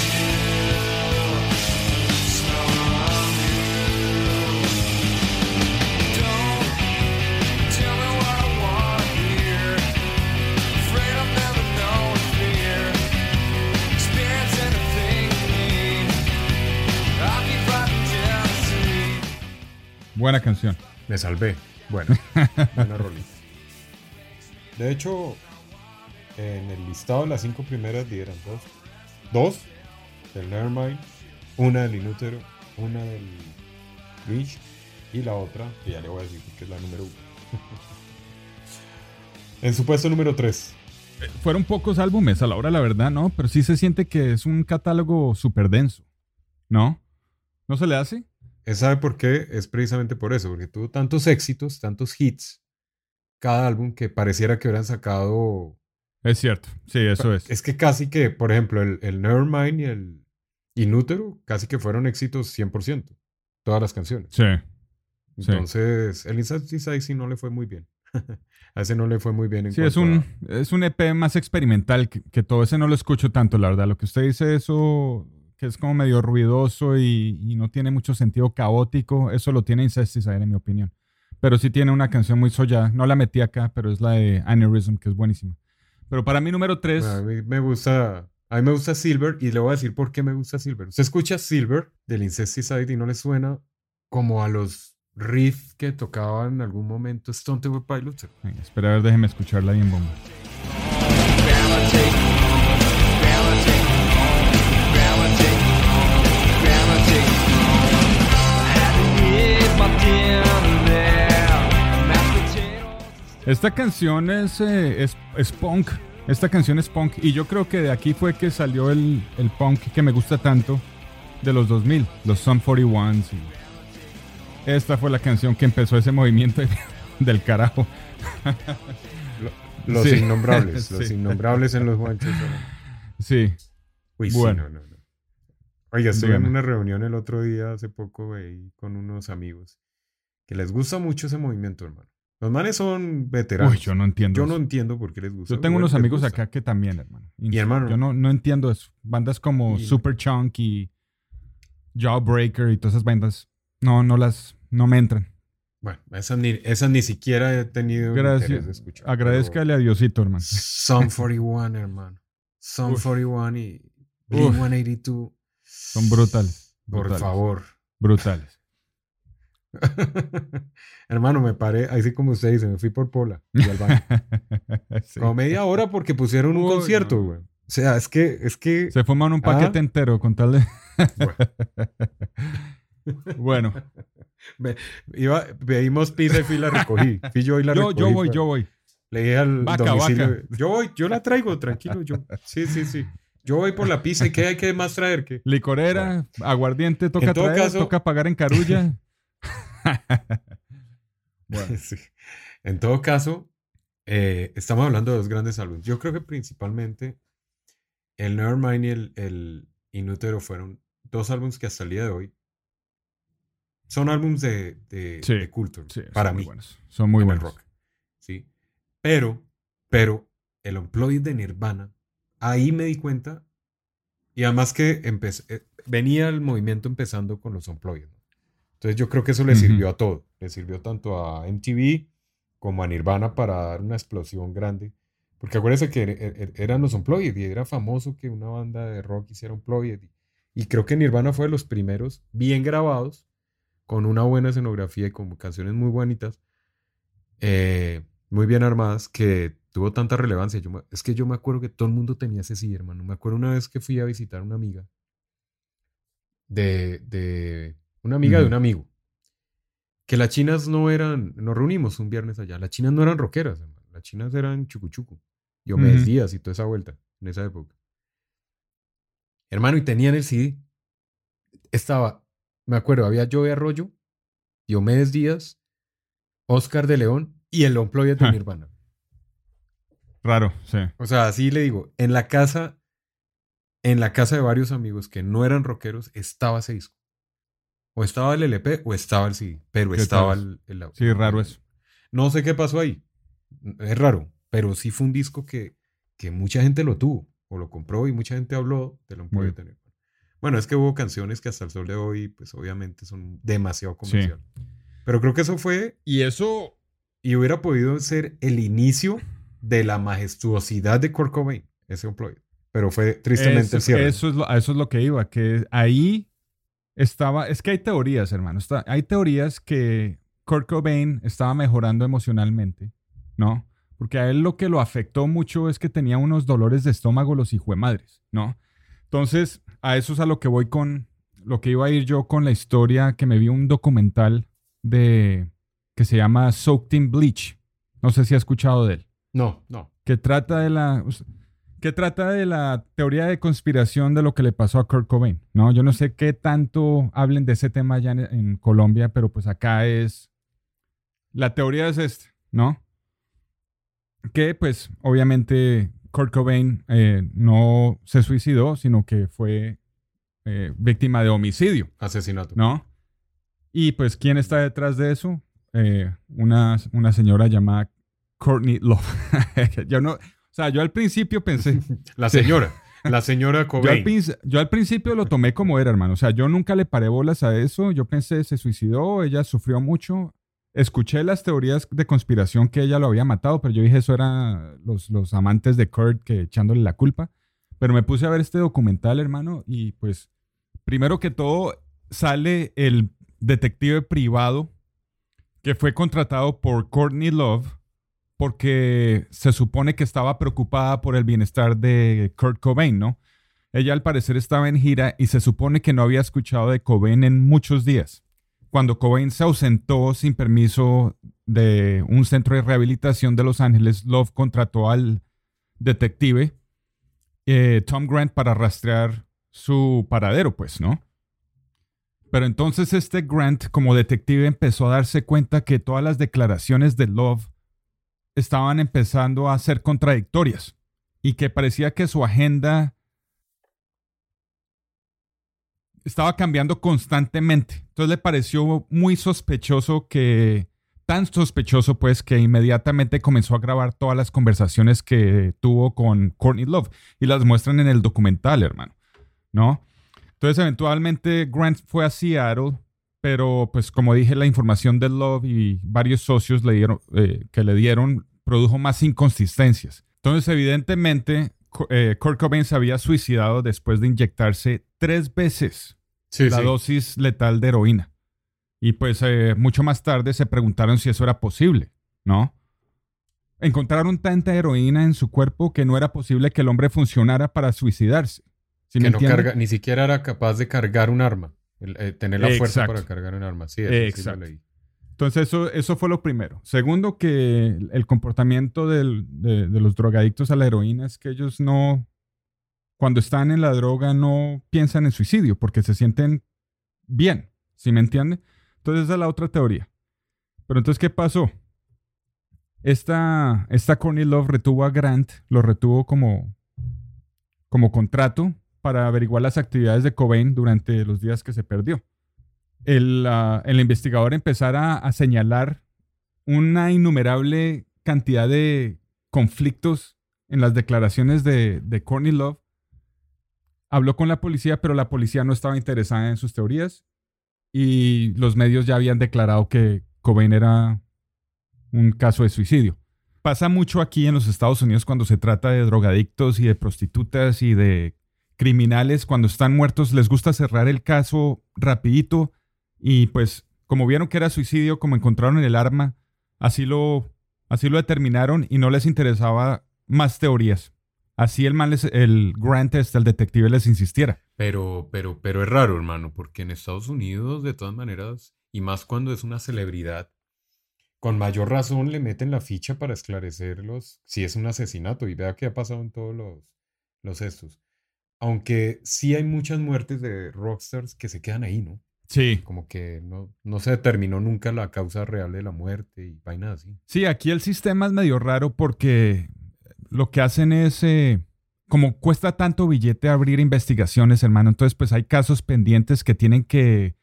still smell on you. Don't tell me what I want here. Afraid I'll never know what fear. Experience anything you need. I'll keep fighting jealousy. Buena canción. Me salvé. Bueno, buena rolita. De hecho, en el listado las 5 primeras dieran dos del Nevermind, una del Inútero, una del Reach y la otra, que ya le voy a decir que es la número 1. En su puesto número 3. Fueron pocos álbumes a la hora, la verdad, ¿no? Pero sí se siente que es un catálogo súper denso, ¿no? ¿No se le hace? ¿Sabe por qué? Es precisamente por eso, porque tuvo tantos éxitos, tantos hits, cada álbum que pareciera que hubieran sacado. Es cierto, sí, eso es. Es que casi que, por ejemplo, el Nevermind y el Inútero casi que fueron éxitos 100%, todas las canciones. Sí, Entonces, el Insecticide sí no le fue muy bien. A ese no le fue muy bien en sí, es un EP más experimental que todo ese no lo escucho tanto, la verdad. Lo que usted dice, eso que es como medio ruidoso y no tiene mucho sentido caótico, eso lo tiene Incesticide en mi opinión. Pero sí tiene una canción muy sollada. No la metí acá, pero es la de Aneurysm, que es buenísima. Pero para mí número 3... A mí me gusta Silver y le voy a decir por qué me gusta Silver. Usted escucha Silver del Incesticide y no le suena como a los riffs que tocaban en algún momento Stone Temple Pilots. Espera, a ver, déjeme escucharla bien, bomba. Esta canción es punk. Esta canción es punk. Y yo creo que de aquí fue que salió el punk que me gusta tanto de los 2000. Los Sum 41s. Esta fue la canción que empezó ese movimiento del carajo. Los Sí. innombrables. Sí. Los innombrables en los Juanchos. Sí. Uy, Bueno. sí, no. Oiga, estuve en Bueno. una reunión el otro día, hace poco, con unos amigos que les gusta mucho ese movimiento, hermano. Los manes son veteranos. Uy, yo no entiendo Yo eso. no entiendo por qué les gusta. Yo tengo Igual unos les amigos gusta. acá que también, hermano. Y, hermano, Yo no entiendo eso. Bandas como Y- Superchunk y Jawbreaker y todas esas bandas no me entran. Bueno, esas ni siquiera he tenido interés de Gracias. escuchar. Agradezcale a Diosito, hermano. Sum 41, hermano. Sum Uf. 41 y Blink-182. Son brutales. Por brutales, favor. Brutales. Hermano, me paré, así como usted dice, me fui por pola y al baño. Sí. Como media hora porque pusieron un Uy, concierto, no. güey. O sea, es que... Se fuman un paquete entero con tal de... Bueno, Ve- pedimos pizza y fui y la recogí. Fui yo y la recogí. yo voy. Le dije al Vaca, domicilio, vaca. yo voy, yo la traigo, tranquilo, yo. Sí, sí, sí. Yo voy por la pizza y ¿qué hay que más traer? ¿Qué? Licorera, aguardiente, En toca todo traer, caso- toca pagar en carulla. Bueno, Sí. En todo caso, estamos hablando de dos grandes álbumes. Yo creo que principalmente el Nevermind y el Inútero fueron dos álbumes que hasta el día de hoy son álbumes Sí, de culto sí, para son muy mí buenos. Son muy en el buenos. rock. ¿Sí? Pero el Unplugged de Nirvana, ahí me di cuenta, y además que venía el movimiento empezando con los Unplugged, ¿no? Entonces yo creo que eso le Ujú. sirvió a todo. Le sirvió tanto a MTV como a Nirvana para dar una explosión grande. Porque acuérdense que eran los Unplugged y era famoso que una banda de rock hiciera Unplugged. Y creo que Nirvana fue de los primeros bien grabados, con una buena escenografía y con canciones muy bonitas, muy bien armadas, que tuvo tanta relevancia. Es que yo me acuerdo que todo el mundo tenía ese CD, hermano. Me acuerdo una vez que fui a visitar a una amiga de una amiga de Ujú. un amigo. Que las chinas no eran, nos reunimos un viernes allá, las chinas no eran rockeras, hermano. Las chinas eran chucuchuco, Diomedes Ujú. Díaz y toda esa vuelta en esa época. Hermano, y tenían el CD, estaba, me acuerdo, había Joey Arroyo, Diomedes Díaz, Oscar de León y el Unplugged de Ja. Nirvana. Raro, sí. O sea, así le digo, en la casa de varios amigos que no eran rockeros, estaba ese disco. O estaba el LP o estaba el CD, pero ¿Qué estaba tal? el Sí, raro eso. No sé qué pasó ahí. Es raro, pero sí fue un disco que mucha gente lo tuvo o lo compró y mucha gente habló de lo Muy- puede tener. Bueno, es que hubo canciones que hasta el sol de hoy, pues obviamente son demasiado Sí. comerciales. Pero creo que eso fue Y eso, y hubiera podido ser el inicio de la majestuosidad de Kurt Cobain, ese Unplugged. Pero fue tristemente el cierre. a eso es lo que iba, que ahí estaba, es que hay teorías, hermano, hay teorías que Kurt Cobain estaba mejorando emocionalmente, ¿no? Porque a él lo que lo afectó mucho es que tenía unos dolores de estómago los hijuemadres, ¿no? Entonces, a eso es a lo que voy con, lo que iba a ir yo con la historia, que me vi un documental que se llama Soaked in Bleach. No sé si ha escuchado de él. No. Que trata de la teoría de conspiración de lo que le pasó a Kurt Cobain, ¿no? Yo no sé qué tanto hablen de ese tema allá en Colombia, pero pues acá la teoría es esta, ¿no? Que pues obviamente Kurt Cobain no se suicidó, sino que fue víctima de homicidio, Asesinato. ¿no? Y pues, ¿quién está detrás de eso? Una señora llamada Courtney Love. Yo al principio pensé... La señora Yo Cobain. yo al principio lo tomé como era, hermano. O sea, yo nunca le paré bolas a eso. Yo pensé, se suicidó, ella sufrió mucho. Escuché las teorías de conspiración que ella lo había matado, pero yo dije, eso eran los amantes de Kurt que echándole la culpa. Pero me puse a ver este documental, hermano, y pues, primero que todo, sale el detective privado que fue contratado por Courtney Love porque se supone que estaba preocupada por el bienestar de Kurt Cobain, ¿no? Ella al parecer estaba en gira y se supone que no había escuchado de Cobain en muchos días. Cuando Cobain se ausentó sin permiso de un centro de rehabilitación de Los Ángeles, Love contrató al detective Tom Grant para rastrear su paradero, pues, ¿no? Pero entonces este Grant, como detective, empezó a darse cuenta que todas las declaraciones de Love estaban empezando a ser contradictorias y que parecía que su agenda estaba cambiando constantemente. Entonces le pareció muy sospechoso tan sospechoso pues que inmediatamente comenzó a grabar todas las conversaciones que tuvo con Courtney Love y las muestran en el documental, hermano, ¿no? Entonces eventualmente Grant fue a Seattle, pero pues como dije, la información de Love y varios socios que le dieron produjo más inconsistencias. Entonces evidentemente Kurt Cobain se había suicidado después de inyectarse 3 veces la dosis letal de heroína. Y pues mucho más tarde se preguntaron si eso era posible, ¿no? Encontraron tanta heroína en su cuerpo que no era posible que el hombre funcionara para suicidarse. ¿Sí me Que no entiende? carga, ni siquiera era capaz de cargar un arma. Tener la fuerza Exacto. para cargar un arma. Sí, eso sí lo Exacto. leí. Entonces eso fue lo primero. Segundo, que el comportamiento de los drogadictos a la heroína es que ellos no, cuando están en la droga, no piensan en suicidio porque se sienten bien, ¿sí me entiende? Entonces esa es la otra teoría. Pero entonces, ¿qué pasó? Esta Courtney Love retuvo a Grant, lo retuvo como contrato para averiguar las actividades de Cobain durante los días que se perdió. El investigador empezara a señalar una innumerable cantidad de conflictos en las declaraciones de Courtney Love. Habló con la policía, pero la policía no estaba interesada en sus teorías y los medios ya habían declarado que Cobain era un caso de suicidio. Pasa mucho aquí en los Estados Unidos cuando se trata de drogadictos y de prostitutas y de criminales. Cuando están muertos les gusta cerrar el caso rapidito y pues como vieron que era suicidio, como encontraron el arma, así lo determinaron y no les interesaba más teorías. Así el Grant, el detective, les insistiera. Pero es raro, hermano, porque en Estados Unidos, de todas maneras, y más cuando es una celebridad, con mayor razón le meten la ficha para esclarecerlos si es un asesinato. Y vea que ha pasado en todos los estos. Aunque sí hay muchas muertes de rockstars que se quedan ahí, ¿no? Sí. Como que no se determinó nunca la causa real de la muerte y vainas así. Sí, aquí el sistema es medio raro porque lo que hacen es, como cuesta tanto billete abrir investigaciones, hermano, entonces pues hay casos pendientes que tienen que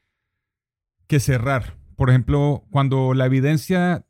cerrar. Por ejemplo, cuando la evidencia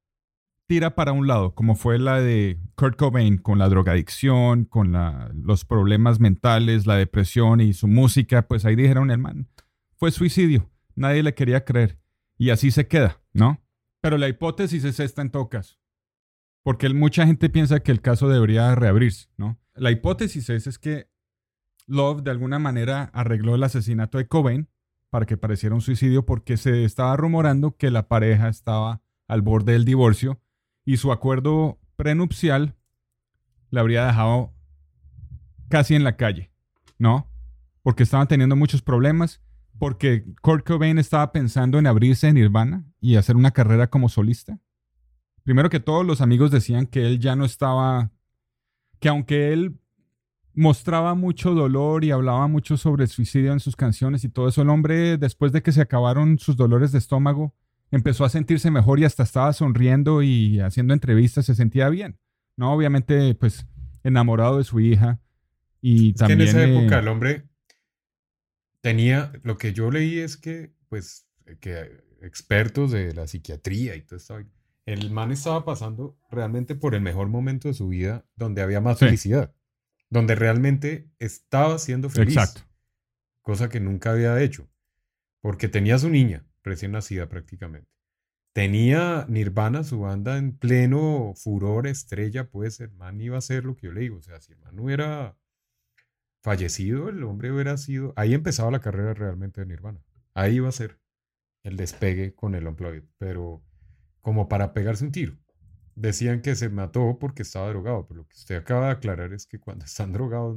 tira para un lado, como fue la de Kurt Cobain con la drogadicción, con los problemas mentales, la depresión y su música, pues ahí dijeron, hermano, fue suicidio. Nadie le quería creer. Y así se queda, ¿no? Pero la hipótesis es esta en todo caso. Porque mucha gente piensa que el caso debería reabrirse, ¿no? La hipótesis es que Love de alguna manera arregló el asesinato de Cobain para que pareciera un suicidio porque se estaba rumorando que la pareja estaba al borde del divorcio y su acuerdo prenupcial la habría dejado casi en la calle, ¿no? Porque estaban teniendo muchos problemas, porque Kurt Cobain estaba pensando en abrirse en Nirvana y hacer una carrera como solista. Primero que todo, los amigos decían que él ya no estaba, que aunque él mostraba mucho dolor y hablaba mucho sobre el suicidio en sus canciones y todo eso, el hombre, después de que se acabaron sus dolores de estómago, empezó a sentirse mejor y hasta estaba sonriendo y haciendo entrevistas, se sentía bien, ¿no? Obviamente, pues, enamorado de su hija y Es también... que en esa época el hombre tenía, lo que yo leí es que, pues, que expertos de la psiquiatría y todo esto, el man estaba pasando realmente por el mejor momento de su vida, donde había más Sí. felicidad, donde realmente estaba siendo feliz. Exacto. Cosa que nunca había hecho, porque tenía a su niña recién nacida prácticamente. Tenía Nirvana, su banda, en pleno furor, estrella, pues el man iba a hacer lo que yo le digo. O sea, si el man no hubiera fallecido, el hombre hubiera sido... Ahí empezaba la carrera realmente de Nirvana. Ahí iba a ser el despegue con el Unplugged, pero como para pegarse un tiro. Decían que se mató porque estaba drogado, pero lo que usted acaba de aclarar es que cuando están drogados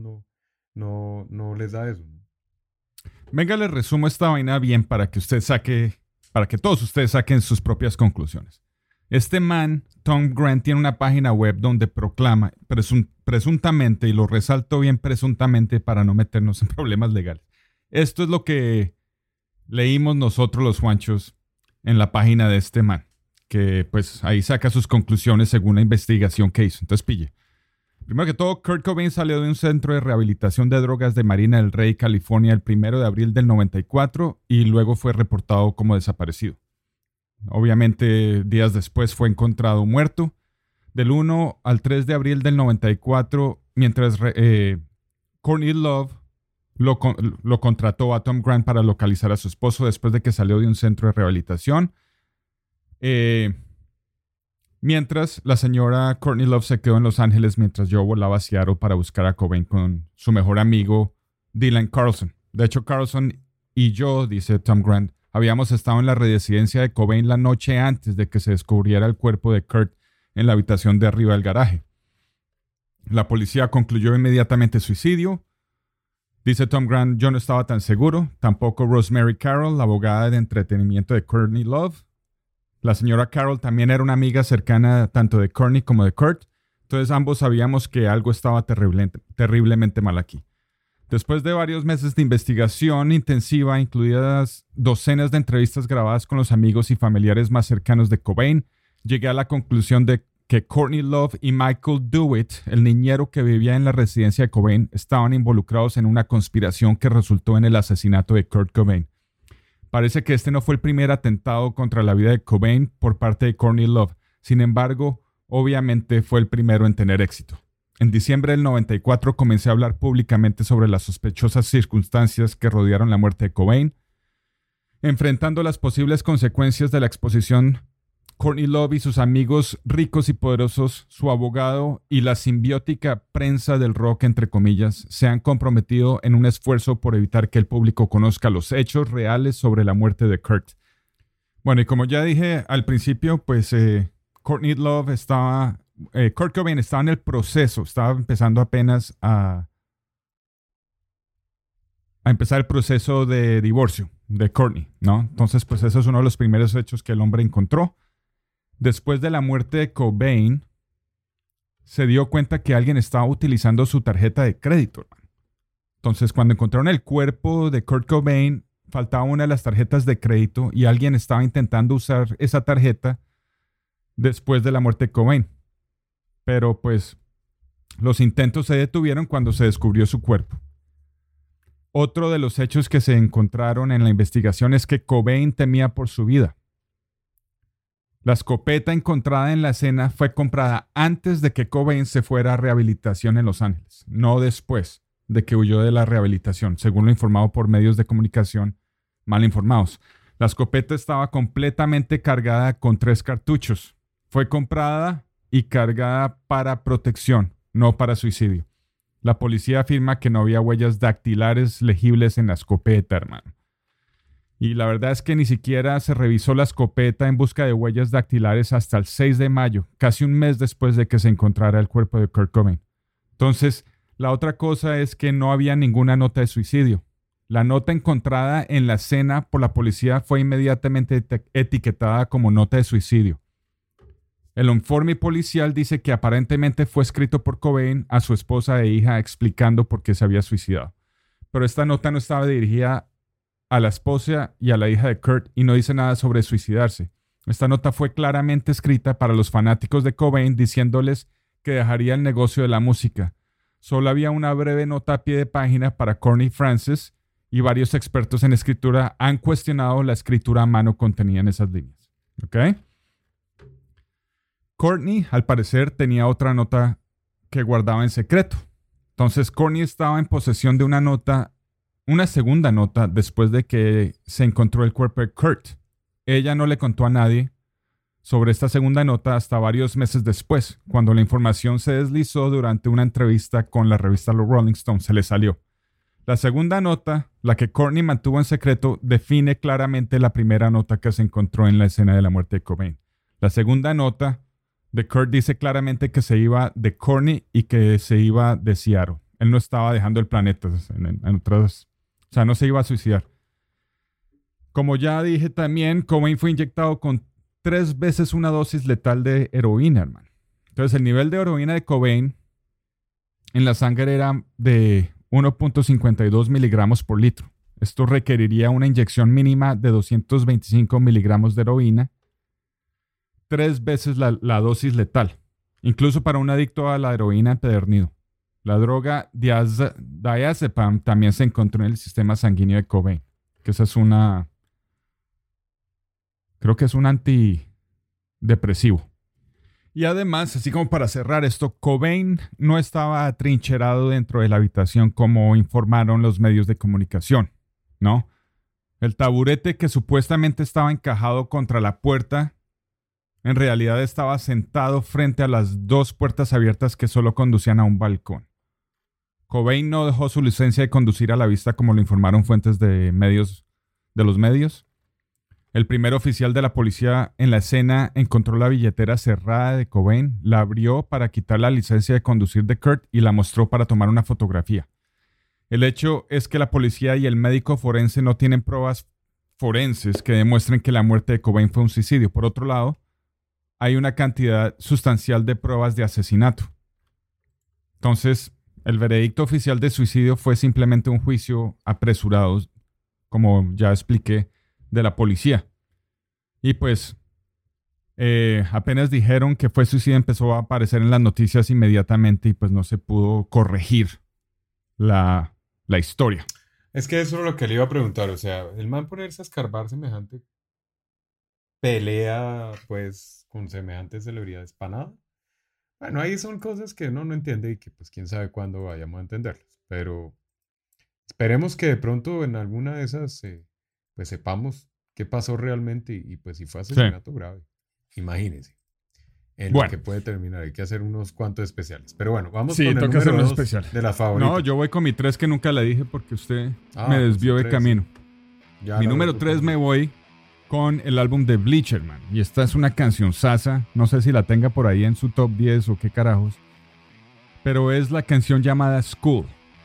no les da eso, ¿no? Venga, les resumo esta vaina bien para que todos ustedes saquen sus propias conclusiones. Este man, Tom Grant, tiene una página web donde proclama, presuntamente, y lo resalto bien presuntamente para no meternos en problemas legales. Esto es lo que leímos nosotros los Juanchos en la página de este man, que pues ahí saca sus conclusiones según la investigación que hizo. Entonces pille. Primero que todo, Kurt Cobain salió de un centro de rehabilitación de drogas de Marina del Rey, California, el 1 de abril del 94 y luego fue reportado como desaparecido. Obviamente, días después fue encontrado muerto. Del 1 al 3 de abril del 94, mientras Courtney Love lo contrató a Tom Grant para localizar a su esposo después de que salió de un centro de rehabilitación. Mientras la señora Courtney Love se quedó en Los Ángeles mientras yo volaba a Seattle para buscar a Cobain con su mejor amigo Dylan Carlson. De hecho, Carlson y yo, dice Tom Grant, habíamos estado en la residencia de Cobain la noche antes de que se descubriera el cuerpo de Kurt en la habitación de arriba del garaje. La policía concluyó inmediatamente suicidio. Dice Tom Grant, yo no estaba tan seguro. Tampoco Rosemary Carroll, la abogada de entretenimiento de Courtney Love. La señora Carroll también era una amiga cercana tanto de Courtney como de Kurt. Entonces ambos sabíamos que algo estaba terriblemente mal aquí. Después de varios meses de investigación intensiva, incluidas docenas de entrevistas grabadas con los amigos y familiares más cercanos de Cobain, llegué a la conclusión de que Courtney Love y Michael Dewitt, el niñero que vivía en la residencia de Cobain, estaban involucrados en una conspiración que resultó en el asesinato de Kurt Cobain. Parece que este no fue el primer atentado contra la vida de Cobain por parte de Courtney Love. Sin embargo, obviamente fue el primero en tener éxito. En diciembre del 94 comencé a hablar públicamente sobre las sospechosas circunstancias que rodearon la muerte de Cobain. Enfrentando las posibles consecuencias de la exposición, Courtney Love y sus amigos ricos y poderosos, su abogado y la simbiótica prensa del rock, entre comillas, se han comprometido en un esfuerzo por evitar que el público conozca los hechos reales sobre la muerte de Kurt. Bueno, y como ya dije al principio, pues Courtney Love Kurt Cobain estaba en el proceso, estaba empezando apenas a empezar el proceso de divorcio de Courtney, ¿no? Entonces, pues eso es uno de los primeros hechos que el hombre encontró. Después de la muerte de Cobain, se dio cuenta que alguien estaba utilizando su tarjeta de crédito, hermano. Entonces, cuando encontraron el cuerpo de Kurt Cobain, faltaba una de las tarjetas de crédito y alguien estaba intentando usar esa tarjeta después de la muerte de Cobain. Pero pues los intentos se detuvieron cuando se descubrió su cuerpo. Otro de los hechos que se encontraron en la investigación es que Cobain temía por su vida. La escopeta encontrada en la escena fue comprada antes de que Cobain se fuera a rehabilitación en Los Ángeles, no después de que huyó de la rehabilitación, según lo informado por medios de comunicación mal informados. La escopeta estaba completamente cargada con 3 cartuchos. Fue comprada y cargada para protección, no para suicidio. La policía afirma que no había huellas dactilares legibles en la escopeta, hermano. Y la verdad es que ni siquiera se revisó la escopeta en busca de huellas dactilares hasta el 6 de mayo, casi un mes después de que se encontrara el cuerpo de Kurt Cobain. Entonces, la otra cosa es que no había ninguna nota de suicidio. La nota encontrada en la escena por la policía fue inmediatamente etiquetada como nota de suicidio. El informe policial dice que aparentemente fue escrito por Cobain a su esposa e hija explicando por qué se había suicidado. Pero esta nota no estaba dirigida a la esposa y a la hija de Kurt y no dice nada sobre suicidarse. Esta nota fue claramente escrita para los fanáticos de Cobain diciéndoles que dejaría el negocio de la música. Solo había una breve nota a pie de página para Courtney Francis y varios expertos en escritura han cuestionado la escritura a mano contenida en esas líneas. ¿Ok? Courtney, al parecer, tenía otra nota que guardaba en secreto. Entonces, Courtney estaba en posesión de una segunda nota después de que se encontró el cuerpo de Kurt. Ella no le contó a nadie sobre esta segunda nota hasta varios meses después, cuando la información se deslizó durante una entrevista con la revista Los Rolling Stones, se le salió. La segunda nota, la que Courtney mantuvo en secreto, define claramente la primera nota que se encontró en la escena de la muerte de Cobain. La segunda nota de Kurt dice claramente que se iba de Courtney y que se iba de Seattle. Él no estaba dejando el planeta, o sea, no se iba a suicidar. Como ya dije también, Cobain fue inyectado con 3 veces una dosis letal de heroína, hermano. Entonces, el nivel de heroína de Cobain en la sangre era de 1.52 miligramos por litro. Esto requeriría una inyección mínima de 225 miligramos de heroína, 3 veces la dosis letal, incluso para un adicto a la heroína empedernido. La droga diazepam también se encontró en el sistema sanguíneo de Cobain, que esa es creo que es un antidepresivo. Y además, así como para cerrar esto, Cobain no estaba atrincherado dentro de la habitación como informaron los medios de comunicación, ¿no? El taburete que supuestamente estaba encajado contra la puerta, en realidad estaba sentado frente a las 2 puertas abiertas que solo conducían a un balcón. Cobain no dejó su licencia de conducir a la vista como lo informaron fuentes de los medios. El primer oficial de la policía en la escena encontró la billetera cerrada de Cobain, la abrió para quitar la licencia de conducir de Kurt y la mostró para tomar una fotografía. El hecho es que la policía y el médico forense no tienen pruebas forenses que demuestren que la muerte de Cobain fue un suicidio. Por otro lado, hay una cantidad sustancial de pruebas de asesinato. Entonces, el veredicto oficial de suicidio fue simplemente un juicio apresurado, como ya expliqué, de la policía. Y pues, apenas dijeron que fue suicidio, empezó a aparecer en las noticias inmediatamente y pues no se pudo corregir la historia. Es que eso es lo que le iba a preguntar. O sea, el man ponerse a escarbar semejante pelea, pues, con semejantes celebridades para nada. Bueno, ahí son cosas que uno no entiende y que, pues, quién sabe cuándo vayamos a entenderlas. Pero esperemos que de pronto en alguna de esas, pues, sepamos qué pasó realmente y pues, si fue asesinato grave. Imagínense. En lo que puede terminar. Hay que hacer unos cuantos especiales. Pero bueno, vamos con el número 2 de las favoritas. No, yo voy con mi 3 que nunca le dije porque usted me desvió de camino. Mi número 3 me voy con el álbum de Bleacher, man. Y esta es una canción sasa. No sé si la tenga por ahí en su top 10 o qué carajos. Pero es la canción llamada School.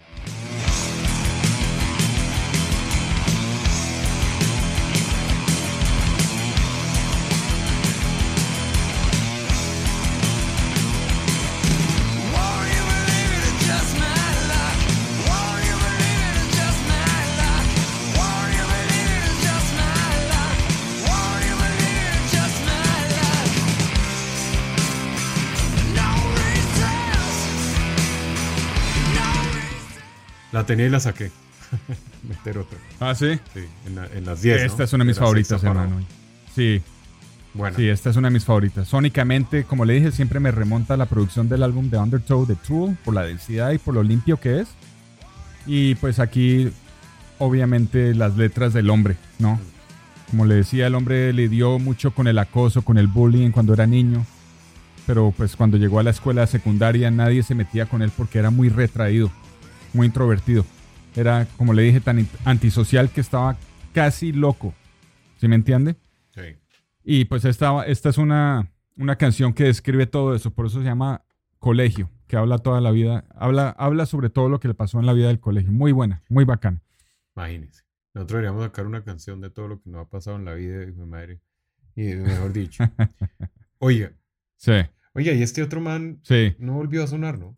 La tenía y la saqué. Meter otra. ¿Ah, sí? Sí, en las 10. Esta ¿no? es una de mis favoritas, hermano. Sí. Bueno. Sí, esta es una de mis favoritas. Sónicamente, como le dije, siempre me remonta a la producción del álbum de Undertow de Tool, por la densidad y por lo limpio que es. Y pues aquí, obviamente, las letras del hombre, ¿no? Como le decía, el hombre lidió mucho con el acoso, con el bullying cuando era niño. Pero pues cuando llegó a la escuela secundaria, nadie se metía con él porque era muy retraído, muy introvertido. Era, como le dije, tan antisocial que estaba casi loco. ¿Sí me entiende? Sí. Y pues esta es una canción que describe todo eso. Por eso se llama Colegio, que habla toda la vida. Habla sobre todo lo que le pasó en la vida del colegio. Muy buena, muy bacana. Imagínense. Nosotros deberíamos sacar una canción de todo lo que nos ha pasado en la vida de mi madre. Y mejor dicho. Oiga. Sí. Oiga, y este otro man no volvió a sonar, ¿no?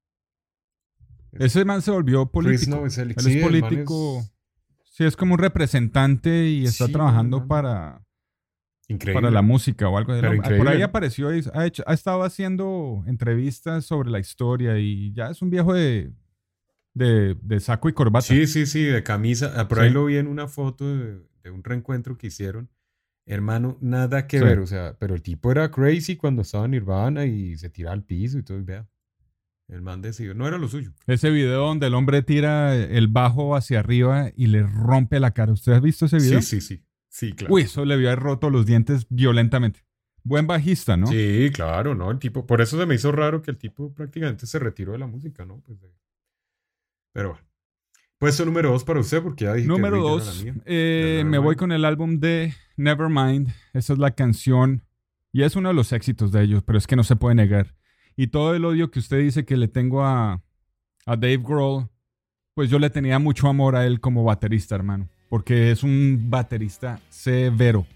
Ese man se volvió político. Él es político. Sí, es como un representante y está trabajando para la música o algo. Por ahí apareció y ha estado haciendo entrevistas sobre la historia y ya es un viejo de saco y corbata. Sí, de camisa. Por ahí lo vi en una foto de un reencuentro que hicieron. Hermano, nada que ver. O sea, pero el tipo era crazy cuando estaba en Nirvana y se tiraba al piso y todo. Y vea. El man decidió, no era lo suyo. Ese video donde el hombre tira el bajo hacia arriba y le rompe la cara. ¿Usted ha visto ese video? Sí, claro. Uy, eso le había roto los dientes violentamente. Buen bajista, ¿no? Sí, claro, ¿no? El tipo, por eso se me hizo raro que el tipo prácticamente se retiró de la música, ¿no? Pues, pero bueno. Puesto número 2 para usted, porque ya dije número 2, me voy con el álbum de Nevermind. Esa es la canción y es uno de los éxitos de ellos, pero es que no se puede negar. Y todo el odio que usted dice que le tengo a Dave Grohl, pues yo le tenía mucho amor a él como baterista, hermano. Porque es un baterista severo.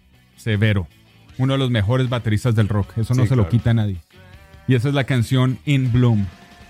Uno de los mejores bateristas del rock. Eso no se lo quita a nadie. Y esa es la canción In Bloom.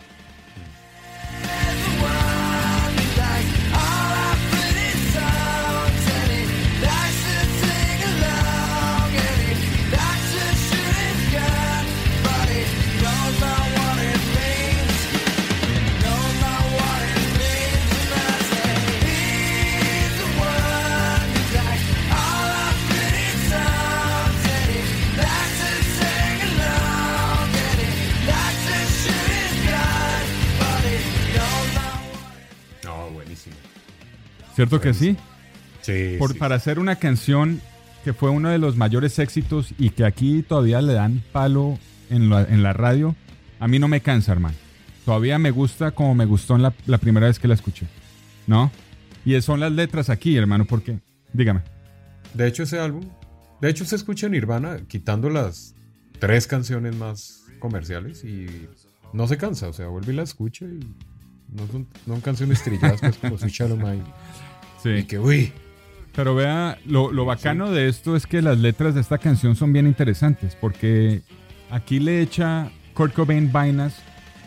¿Cierto que sí? Sí. Para hacer una canción que fue uno de los mayores éxitos y que aquí todavía le dan palo en la radio, a mí no me cansa, hermano. Todavía me gusta como me gustó en la primera vez que la escuché, ¿no? Y son las letras aquí, hermano, porque, dígame. De hecho, ese álbum, de hecho se escucha Nirvana quitando las 3 canciones más comerciales y no se cansa, o sea, vuelve y la escucha y no son canciones trilladas pues como Sweet Child O' Mine. Sí. Y que, uy, Pero vea, lo bacano de esto es que las letras de esta canción son bien interesantes, porque aquí le echa Kurt Cobain vainas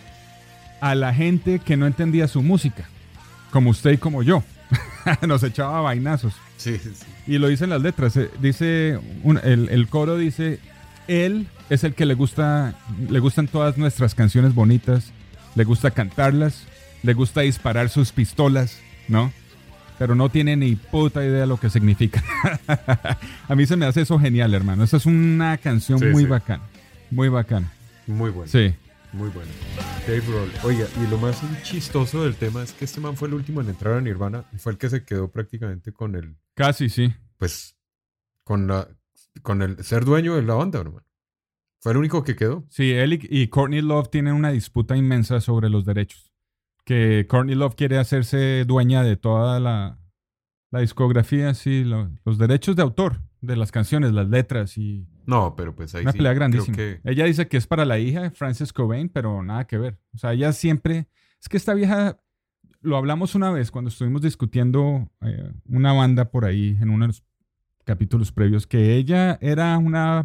a la gente que no entendía su música, como usted y como yo. Nos echaba vainazos. sí, sí. Y lo dicen las letras. Dice, el coro dice, él es el que le gustan todas nuestras canciones bonitas, le gusta cantarlas, le gusta disparar sus pistolas, ¿no? Pero no tiene ni puta idea lo que significa. A mí se me hace eso genial, hermano. Esa es una canción Sí, muy sí. bacana. Muy bacana. Muy bueno. Sí. Muy bueno. Dave Grohl. Oiga, y lo más chistoso del tema es que este man fue el último en entrar a Nirvana y fue el que se quedó prácticamente con el, Casi, sí. pues, con el ser dueño de la banda, hermano. Fue el único que quedó. Sí, él y Courtney Love tienen una disputa inmensa sobre los derechos. Que Courtney Love quiere hacerse dueña de toda la discografía, sí, los derechos de autor de las canciones, las letras y No, pero pues ahí una sí. pelea Creo grandísima. que Ella dice que es para la hija de Frances Cobain, pero nada que ver. O sea, ella siempre... Es que esta vieja... Lo hablamos una vez cuando estuvimos discutiendo una banda por ahí en uno de los capítulos previos, que ella era una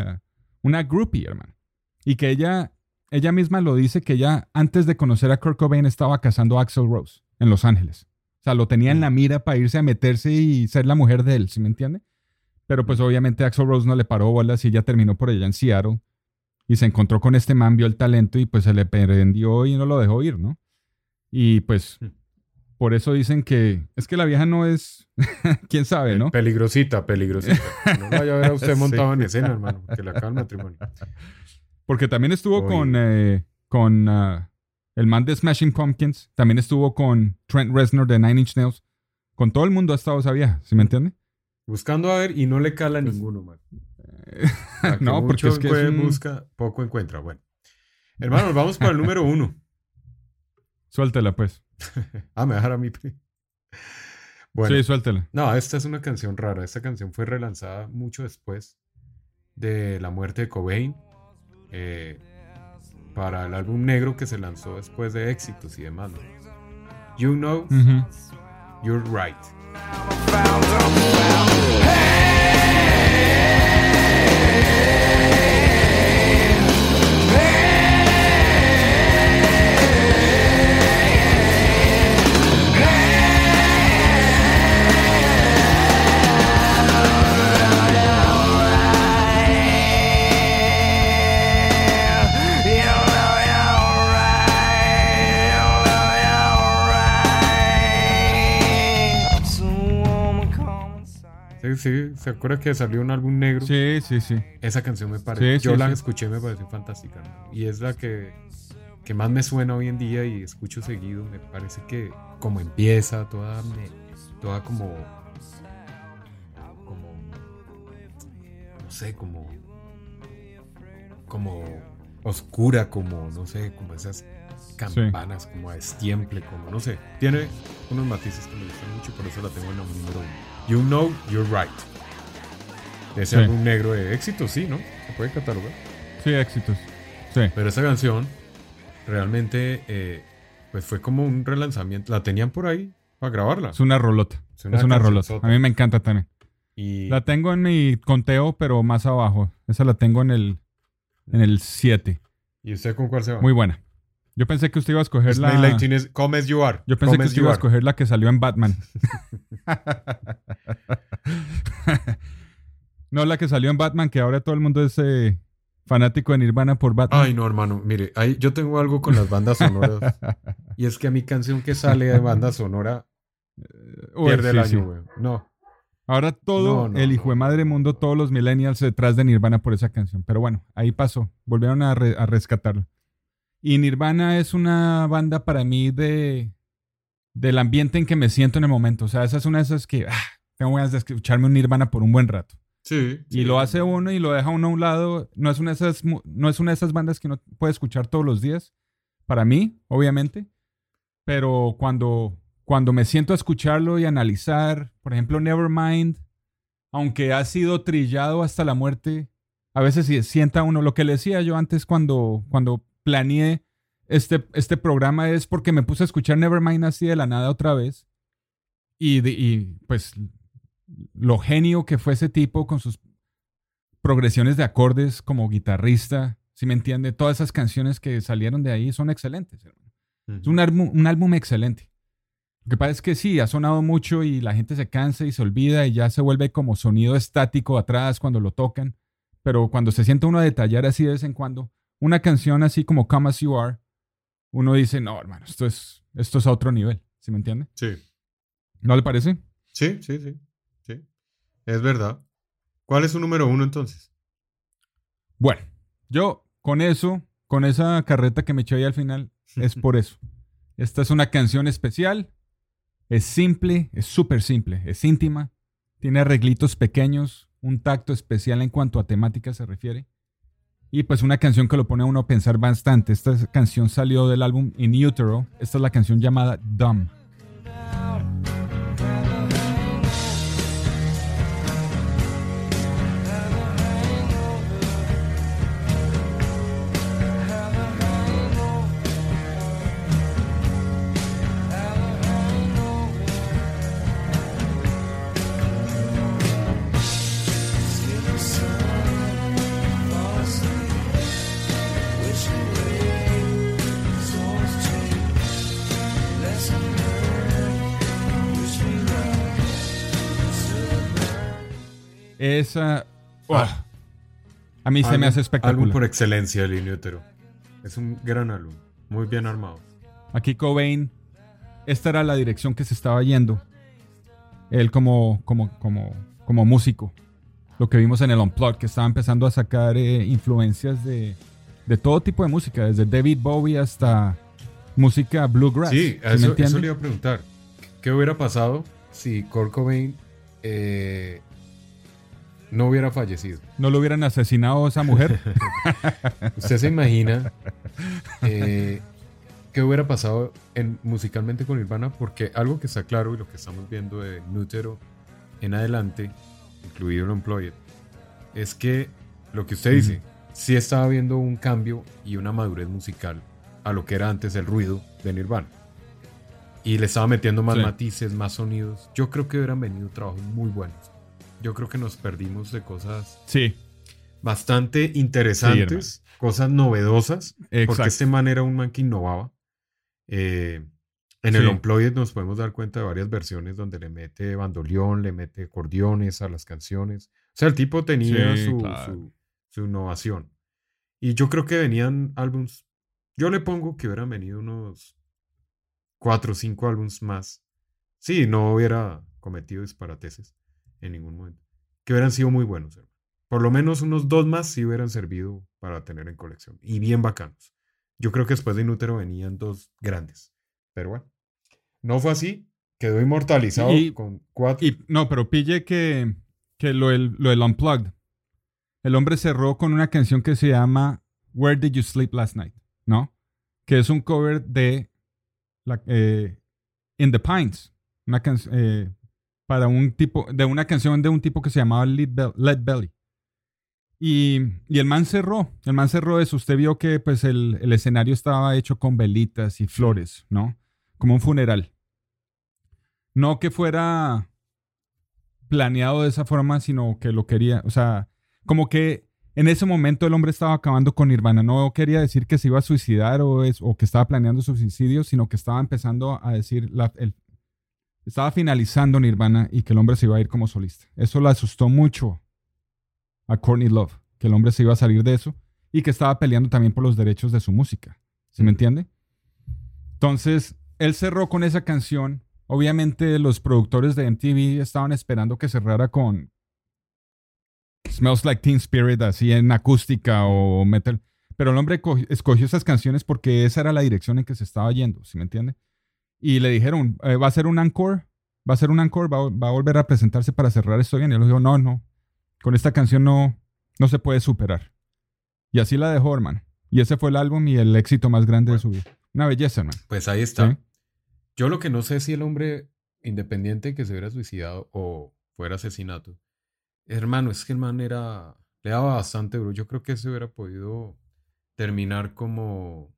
groupie, hermano. Y que ella misma lo dice, que ella antes de conocer a Kurt Cobain estaba casando a Axl Rose en Los Ángeles. O sea, lo tenía en la mira para irse a meterse y ser la mujer de él, ¿sí me entiende? Pero pues obviamente Axl Rose no le paró bolas y ella terminó por allá en Seattle y se encontró con este man, vio el talento y pues se le prendió y no lo dejó ir, ¿no? Y pues por eso dicen que es que la vieja no es, quién sabe, ¿no? peligrosita, peligrosita. No lo vaya a ver a usted Sí. montado en escena, hermano, que le acaba el matrimonio. Porque también estuvo Oye. con el man de Smashing Pumpkins, también estuvo con Trent Reznor de Nine Inch Nails, con todo el mundo ha estado esa vieja, ¿sí me entiende? Buscando a ver y no le cala a ninguno, man. La que No, porque mucho es que es un... busca, poco encuentra. Bueno. Hermanos, vamos para el número 1. Suéltela, pues. Me va a dejar a mí. Bueno, Sí, suéltela. no, esta es una canción rara. Esta canción fue relanzada mucho después de la muerte de Cobain para el álbum negro que se lanzó después de Éxitos y demás, ¿no? You Know, Ujú. You're Right. Sí, sí, ¿se acuerda que salió un álbum negro? Sí, sí, sí. Esa canción me parece, Sí, yo sí, la sí. escuché, me pareció fantástica, ¿no? Y es la que más me suena hoy en día y escucho seguido. Me parece que como empieza, toda como, no sé, como oscura, como, no sé, como esas campanas, como a estiemple, como, no sé. Tiene unos matices que me gustan mucho, por eso la tengo en el número 1. You Know, You're Right. Ese Sí. álbum negro de éxito, sí, ¿no? Se puede catalogar. Sí, éxitos. Sí. Pero esa canción realmente pues fue como un relanzamiento. La tenían por ahí para grabarla. Es una rolota. Es una Es una rolota. cancionzota. A mí me encanta también. Y La tengo en mi conteo, pero más abajo. Esa la tengo en el 7. ¿Y usted con cuál se va? Muy buena. Yo pensé que usted iba a escoger Smell la... Like Teen Spirit, Come As You Are. Yo pensé Come que As usted You iba a Are. escoger la que salió en Batman. No, la que salió en Batman, que ahora todo el mundo es fanático de Nirvana por Batman. Ay, no, hermano. Mire, yo tengo algo con las bandas sonoras. Y es que a mi canción que sale de banda sonora Uy, pierde el sí, año, sí. güey. No. Ahora todo No, el hijo de madre mundo, todos los millennials detrás de Nirvana por esa canción. Pero bueno, ahí pasó. Volvieron a rescatarlo. Y Nirvana es una banda para mí del ambiente en que me siento en el momento. O sea, esa es una de esas que tengo ganas de escucharme un Nirvana por un buen rato. Sí. Y lo hace uno y lo deja uno a un lado. No es una de esas bandas que uno puede escuchar todos los días. Para mí, obviamente. Pero cuando me siento a escucharlo y analizar, por ejemplo, Nevermind, aunque ha sido trillado hasta la muerte, a veces sienta uno, lo que le decía yo antes cuando planeé este programa es porque me puse a escuchar Nevermind así de la nada otra vez y pues lo genio que fue ese tipo con sus progresiones de acordes como guitarrista, ¿sí me entiende? Todas esas canciones que salieron de ahí son excelentes, hermano. Es un álbum excelente. Lo que pasa es que sí, ha sonado mucho y la gente se cansa y se olvida y ya se vuelve como sonido estático atrás cuando lo tocan. Pero cuando se siente uno a detallar así de vez en cuando, una canción así como Come As You Are, uno dice, no, hermano, esto es a otro nivel. ¿Sí me entiende? Sí. ¿No le parece? Sí. Es verdad. ¿Cuál es su número 1 entonces? Bueno, yo con esa carreta que me eché ahí al final, es por eso. Esta es una canción especial. Es simple, es súper simple, es íntima, tiene arreglitos pequeños, un tacto especial en cuanto a temática se refiere. Y pues una canción que lo pone a uno a pensar bastante. Esta canción salió del álbum In Utero. Esta es la canción llamada Dumb. Esa... a mí se me hace espectacular. Álbum por excelencia el In Utero. Es un gran álbum, muy bien armado. Aquí Cobain, esta era la dirección que se estaba yendo. Él como músico. Lo que vimos en el Unplugged, que estaba empezando a sacar influencias de todo tipo de música, desde David Bowie hasta música bluegrass. Sí, eso le iba a preguntar. ¿Qué hubiera pasado si Kurt Cobain no hubiera fallecido? ¿No lo hubieran asesinado a esa mujer? ¿Usted se imagina qué hubiera pasado musicalmente con Nirvana? Porque algo que está claro y lo que estamos viendo de Utero en adelante, incluido el Unplugged, es que lo que usted dice, sí estaba viendo un cambio y una madurez musical a lo que era antes el ruido de Nirvana. Y le estaba metiendo más matices, más sonidos. Yo creo que hubieran venido trabajos muy buenos. Yo creo que nos perdimos de cosas bastante interesantes, cosas novedosas. Exacto. Porque este man era un man que innovaba. En el Unplugged nos podemos dar cuenta de varias versiones donde le mete bandoleón, le mete acordeones a las canciones. O sea, el tipo tenía su innovación. Y yo creo que venían álbums. Yo le pongo que hubieran venido unos 4 o 5 álbums más. Sí, no hubiera cometido disparateses en ningún momento. Que hubieran sido muy buenos. Por lo menos unos 2 más sí hubieran servido para tener en colección. Y bien bacanos. Yo creo que después de In Utero venían 2 grandes. Pero bueno. No fue así. Quedó inmortalizado con 4. No, pero pille que lo del Unplugged. El hombre cerró con una canción que se llama Where Did You Sleep Last Night? ¿No? Que es un cover de In the Pines. Para una canción de un tipo que se llamaba Led Belly. Y el man cerró eso. Usted vio que pues el escenario estaba hecho con velitas y flores, ¿no? Como un funeral. No que fuera planeado de esa forma, sino que lo quería. O sea, como que en ese momento el hombre estaba acabando con Nirvana. No quería decir que se iba a suicidar o que estaba planeando su suicidio, sino que estaba empezando a decir... Estaba finalizando Nirvana y que el hombre se iba a ir como solista. Eso le asustó mucho a Courtney Love, que el hombre se iba a salir de eso y que estaba peleando también por los derechos de su música. ¿Sí me entiende? Entonces, él cerró con esa canción. Obviamente, los productores de MTV estaban esperando que cerrara con Smells Like Teen Spirit, así en acústica o metal. Pero el hombre escogió esas canciones porque esa era la dirección en que se estaba yendo. ¿Sí me entiende? Y le dijeron, ¿va a ser un encore? ¿Va a volver a presentarse para cerrar esto bien? Y él dijo, no. Con esta canción no se puede superar. Y así la dejó, hermano. Y ese fue el álbum y el éxito más grande de su vida. Una belleza, hermano. Pues ahí está. ¿Sí? Yo lo que no sé si el hombre, independiente que se hubiera suicidado o fuera asesinato, hermano, es que el man le daba bastante duro. Yo creo que se hubiera podido terminar como,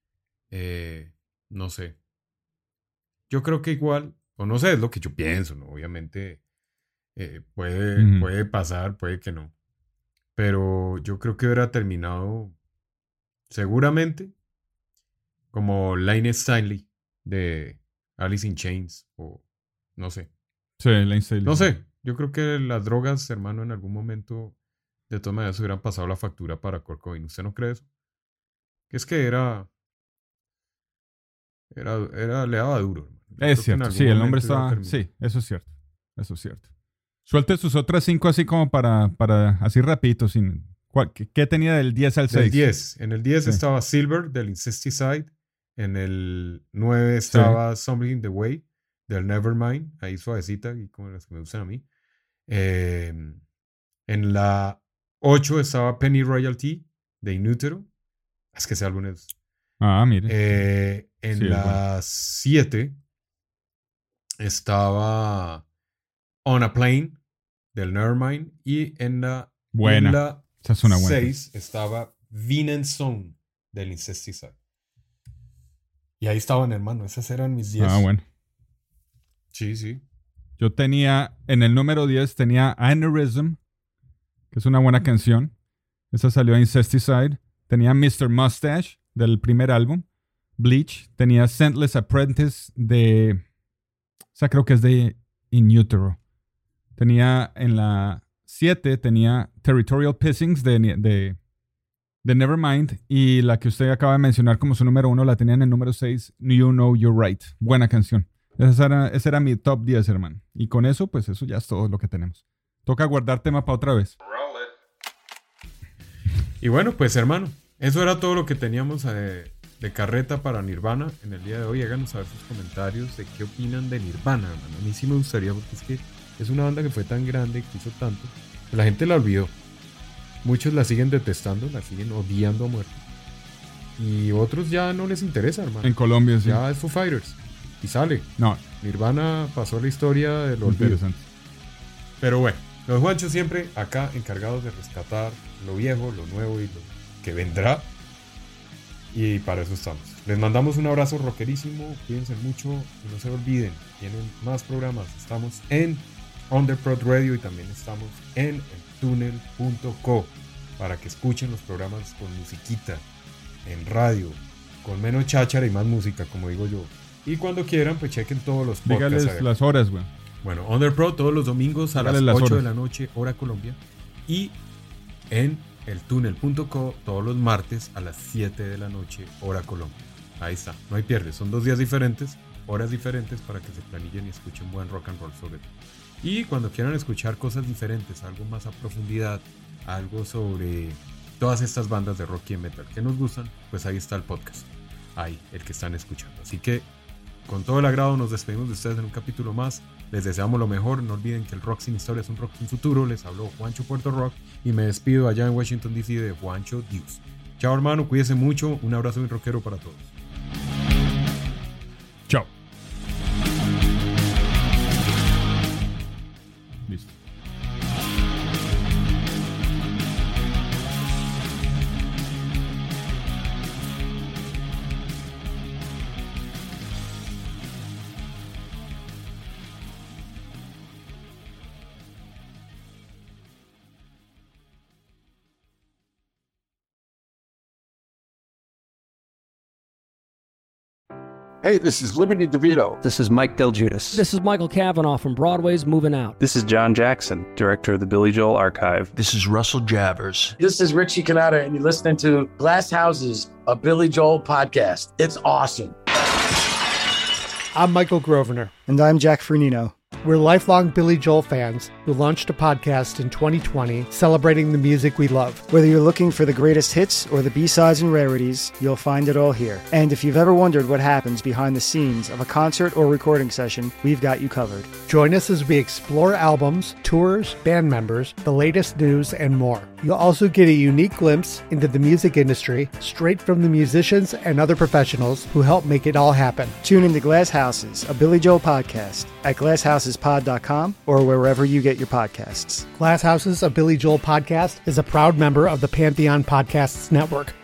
no sé. Yo creo que igual, o no sé, es lo que yo pienso, ¿no? Obviamente puede pasar, puede que no. Pero yo creo que hubiera terminado seguramente como Lynyrd Skynyrd de Alice in Chains o no sé. Sí, Lane Staley. No sé, yo creo que las drogas, hermano, en algún momento de todas maneras hubieran pasado la factura para Kurt Cobain. ¿Usted no cree eso? Que es que le daba duro, hermano. Yo creo Es que en cierto, algún sí, el hombre momento iba a estaba... terminar. Sí, eso es cierto. Eso es cierto. Suelte sus otras 5 así como para así rapidito. ¿Qué tenía del 10 al 6? Del 10. En el 10 Sí. estaba Silver del Incesticide. En el 9 estaba Something in the Way del Nevermind. Ahí suavecita y como las que me gustan a mí. En la 8 estaba Penny Royalty de In Utero. Es que ese álbum es... Ah, mire. En Sí, es la 7 estaba On a Plane del Nevermind. Y en la Buena. Esa es una buena. 6 estaba Venus Zone del Incesticide. Y ahí estaban, hermano. Esas eran mis 10. Ah, bueno. Sí, sí. Yo tenía, en el número 10 tenía Aneurysm, que es una buena canción. Esa salió a Incesticide. Tenía Mr. Mustache del primer álbum. Bleach. Tenía Scentless Apprentice de... O sea, creo que es de In Utero. Tenía en la 7 tenía Territorial Pissings de Nevermind. Y la que usted acaba de mencionar como su número 1 la tenía en el número 6, You Know You're Right. Buena canción. Ese era mi top 10, hermano. Y con eso, pues eso ya es todo lo que tenemos. Toca guardar tema para otra vez. Y bueno, pues hermano, eso era todo lo que teníamos de carreta para Nirvana en el día de hoy. Háganos saber sus comentarios de qué opinan de Nirvana, hermano. A mí sí me gustaría, porque es que es una banda que fue tan grande, que hizo tanto, que la gente la olvidó. Muchos la siguen detestando, la siguen odiando a muerte. Y otros ya no les interesa, hermano. En Colombia, sí. Ya es Foo Fighters. Y sale. No, Nirvana pasó la historia del olvido. interesante. Pero bueno, los Juanchos siempre acá encargados de rescatar lo viejo, lo nuevo y lo que vendrá. Y para eso estamos. Les mandamos un abrazo rockerísimo. Cuídense mucho y no se olviden. Tienen más programas. Estamos en Underprod Radio y también estamos en eltunel.co para que escuchen los programas con musiquita en radio, con menos cháchara y más música, como digo yo. Y cuando quieran, pues chequen todos los podcasts. Dígales las horas, güey. Bueno, Underpro todos los domingos a Dígale las las 8 de horas. la noche, hora Colombia. Y en eltunel.co todos los martes a las 7 de la noche, hora Colombia. Ahí está, no hay pierde. Son 2 días diferentes, horas diferentes para que se planillen y escuchen buen rock and roll sobre todo. Y cuando quieran escuchar cosas diferentes, algo más a profundidad, algo sobre todas estas bandas de rock y metal que nos gustan, pues ahí está el podcast. Ahí, el que están escuchando. Así que con todo el agrado nos despedimos de ustedes en un capítulo más. Les deseamos lo mejor. No olviden que el rock sin historia es un rock sin futuro. Les habló Juancho Puerto Rock y me despido allá en Washington DC de Juancho Dios. Chao hermano, cuídense mucho. Un abrazo bien rockero para todos. Chao. Listo. Hey, this is Liberty DeVito. This is Mike Del Giudice. This is Michael Cavanaugh from Broadway's Moving Out. This is John Jackson, director of the Billy Joel Archive. This is Russell Javers. This is Richie Cannata, and you're listening to Glass Houses, a Billy Joel podcast. It's awesome. I'm Michael Grosvenor. And I'm Jack Fernino. We're lifelong Billy Joel fans who launched a podcast in 2020 celebrating the music we love. Whether you're looking for the greatest hits or the B-sides and rarities, you'll find it all here. And if you've ever wondered what happens behind the scenes of a concert or recording session, we've got you covered. Join us as we explore albums, tours, band members, the latest news, and more. You'll also get a unique glimpse into the music industry straight from the musicians and other professionals who help make it all happen. Tune into Glass Houses, a Billy Joel podcast at glasshouses.com. glasshousespod.com or wherever you get your podcasts. Glass Houses, a Billy Joel podcast, is a proud member of the Pantheon Podcasts Network.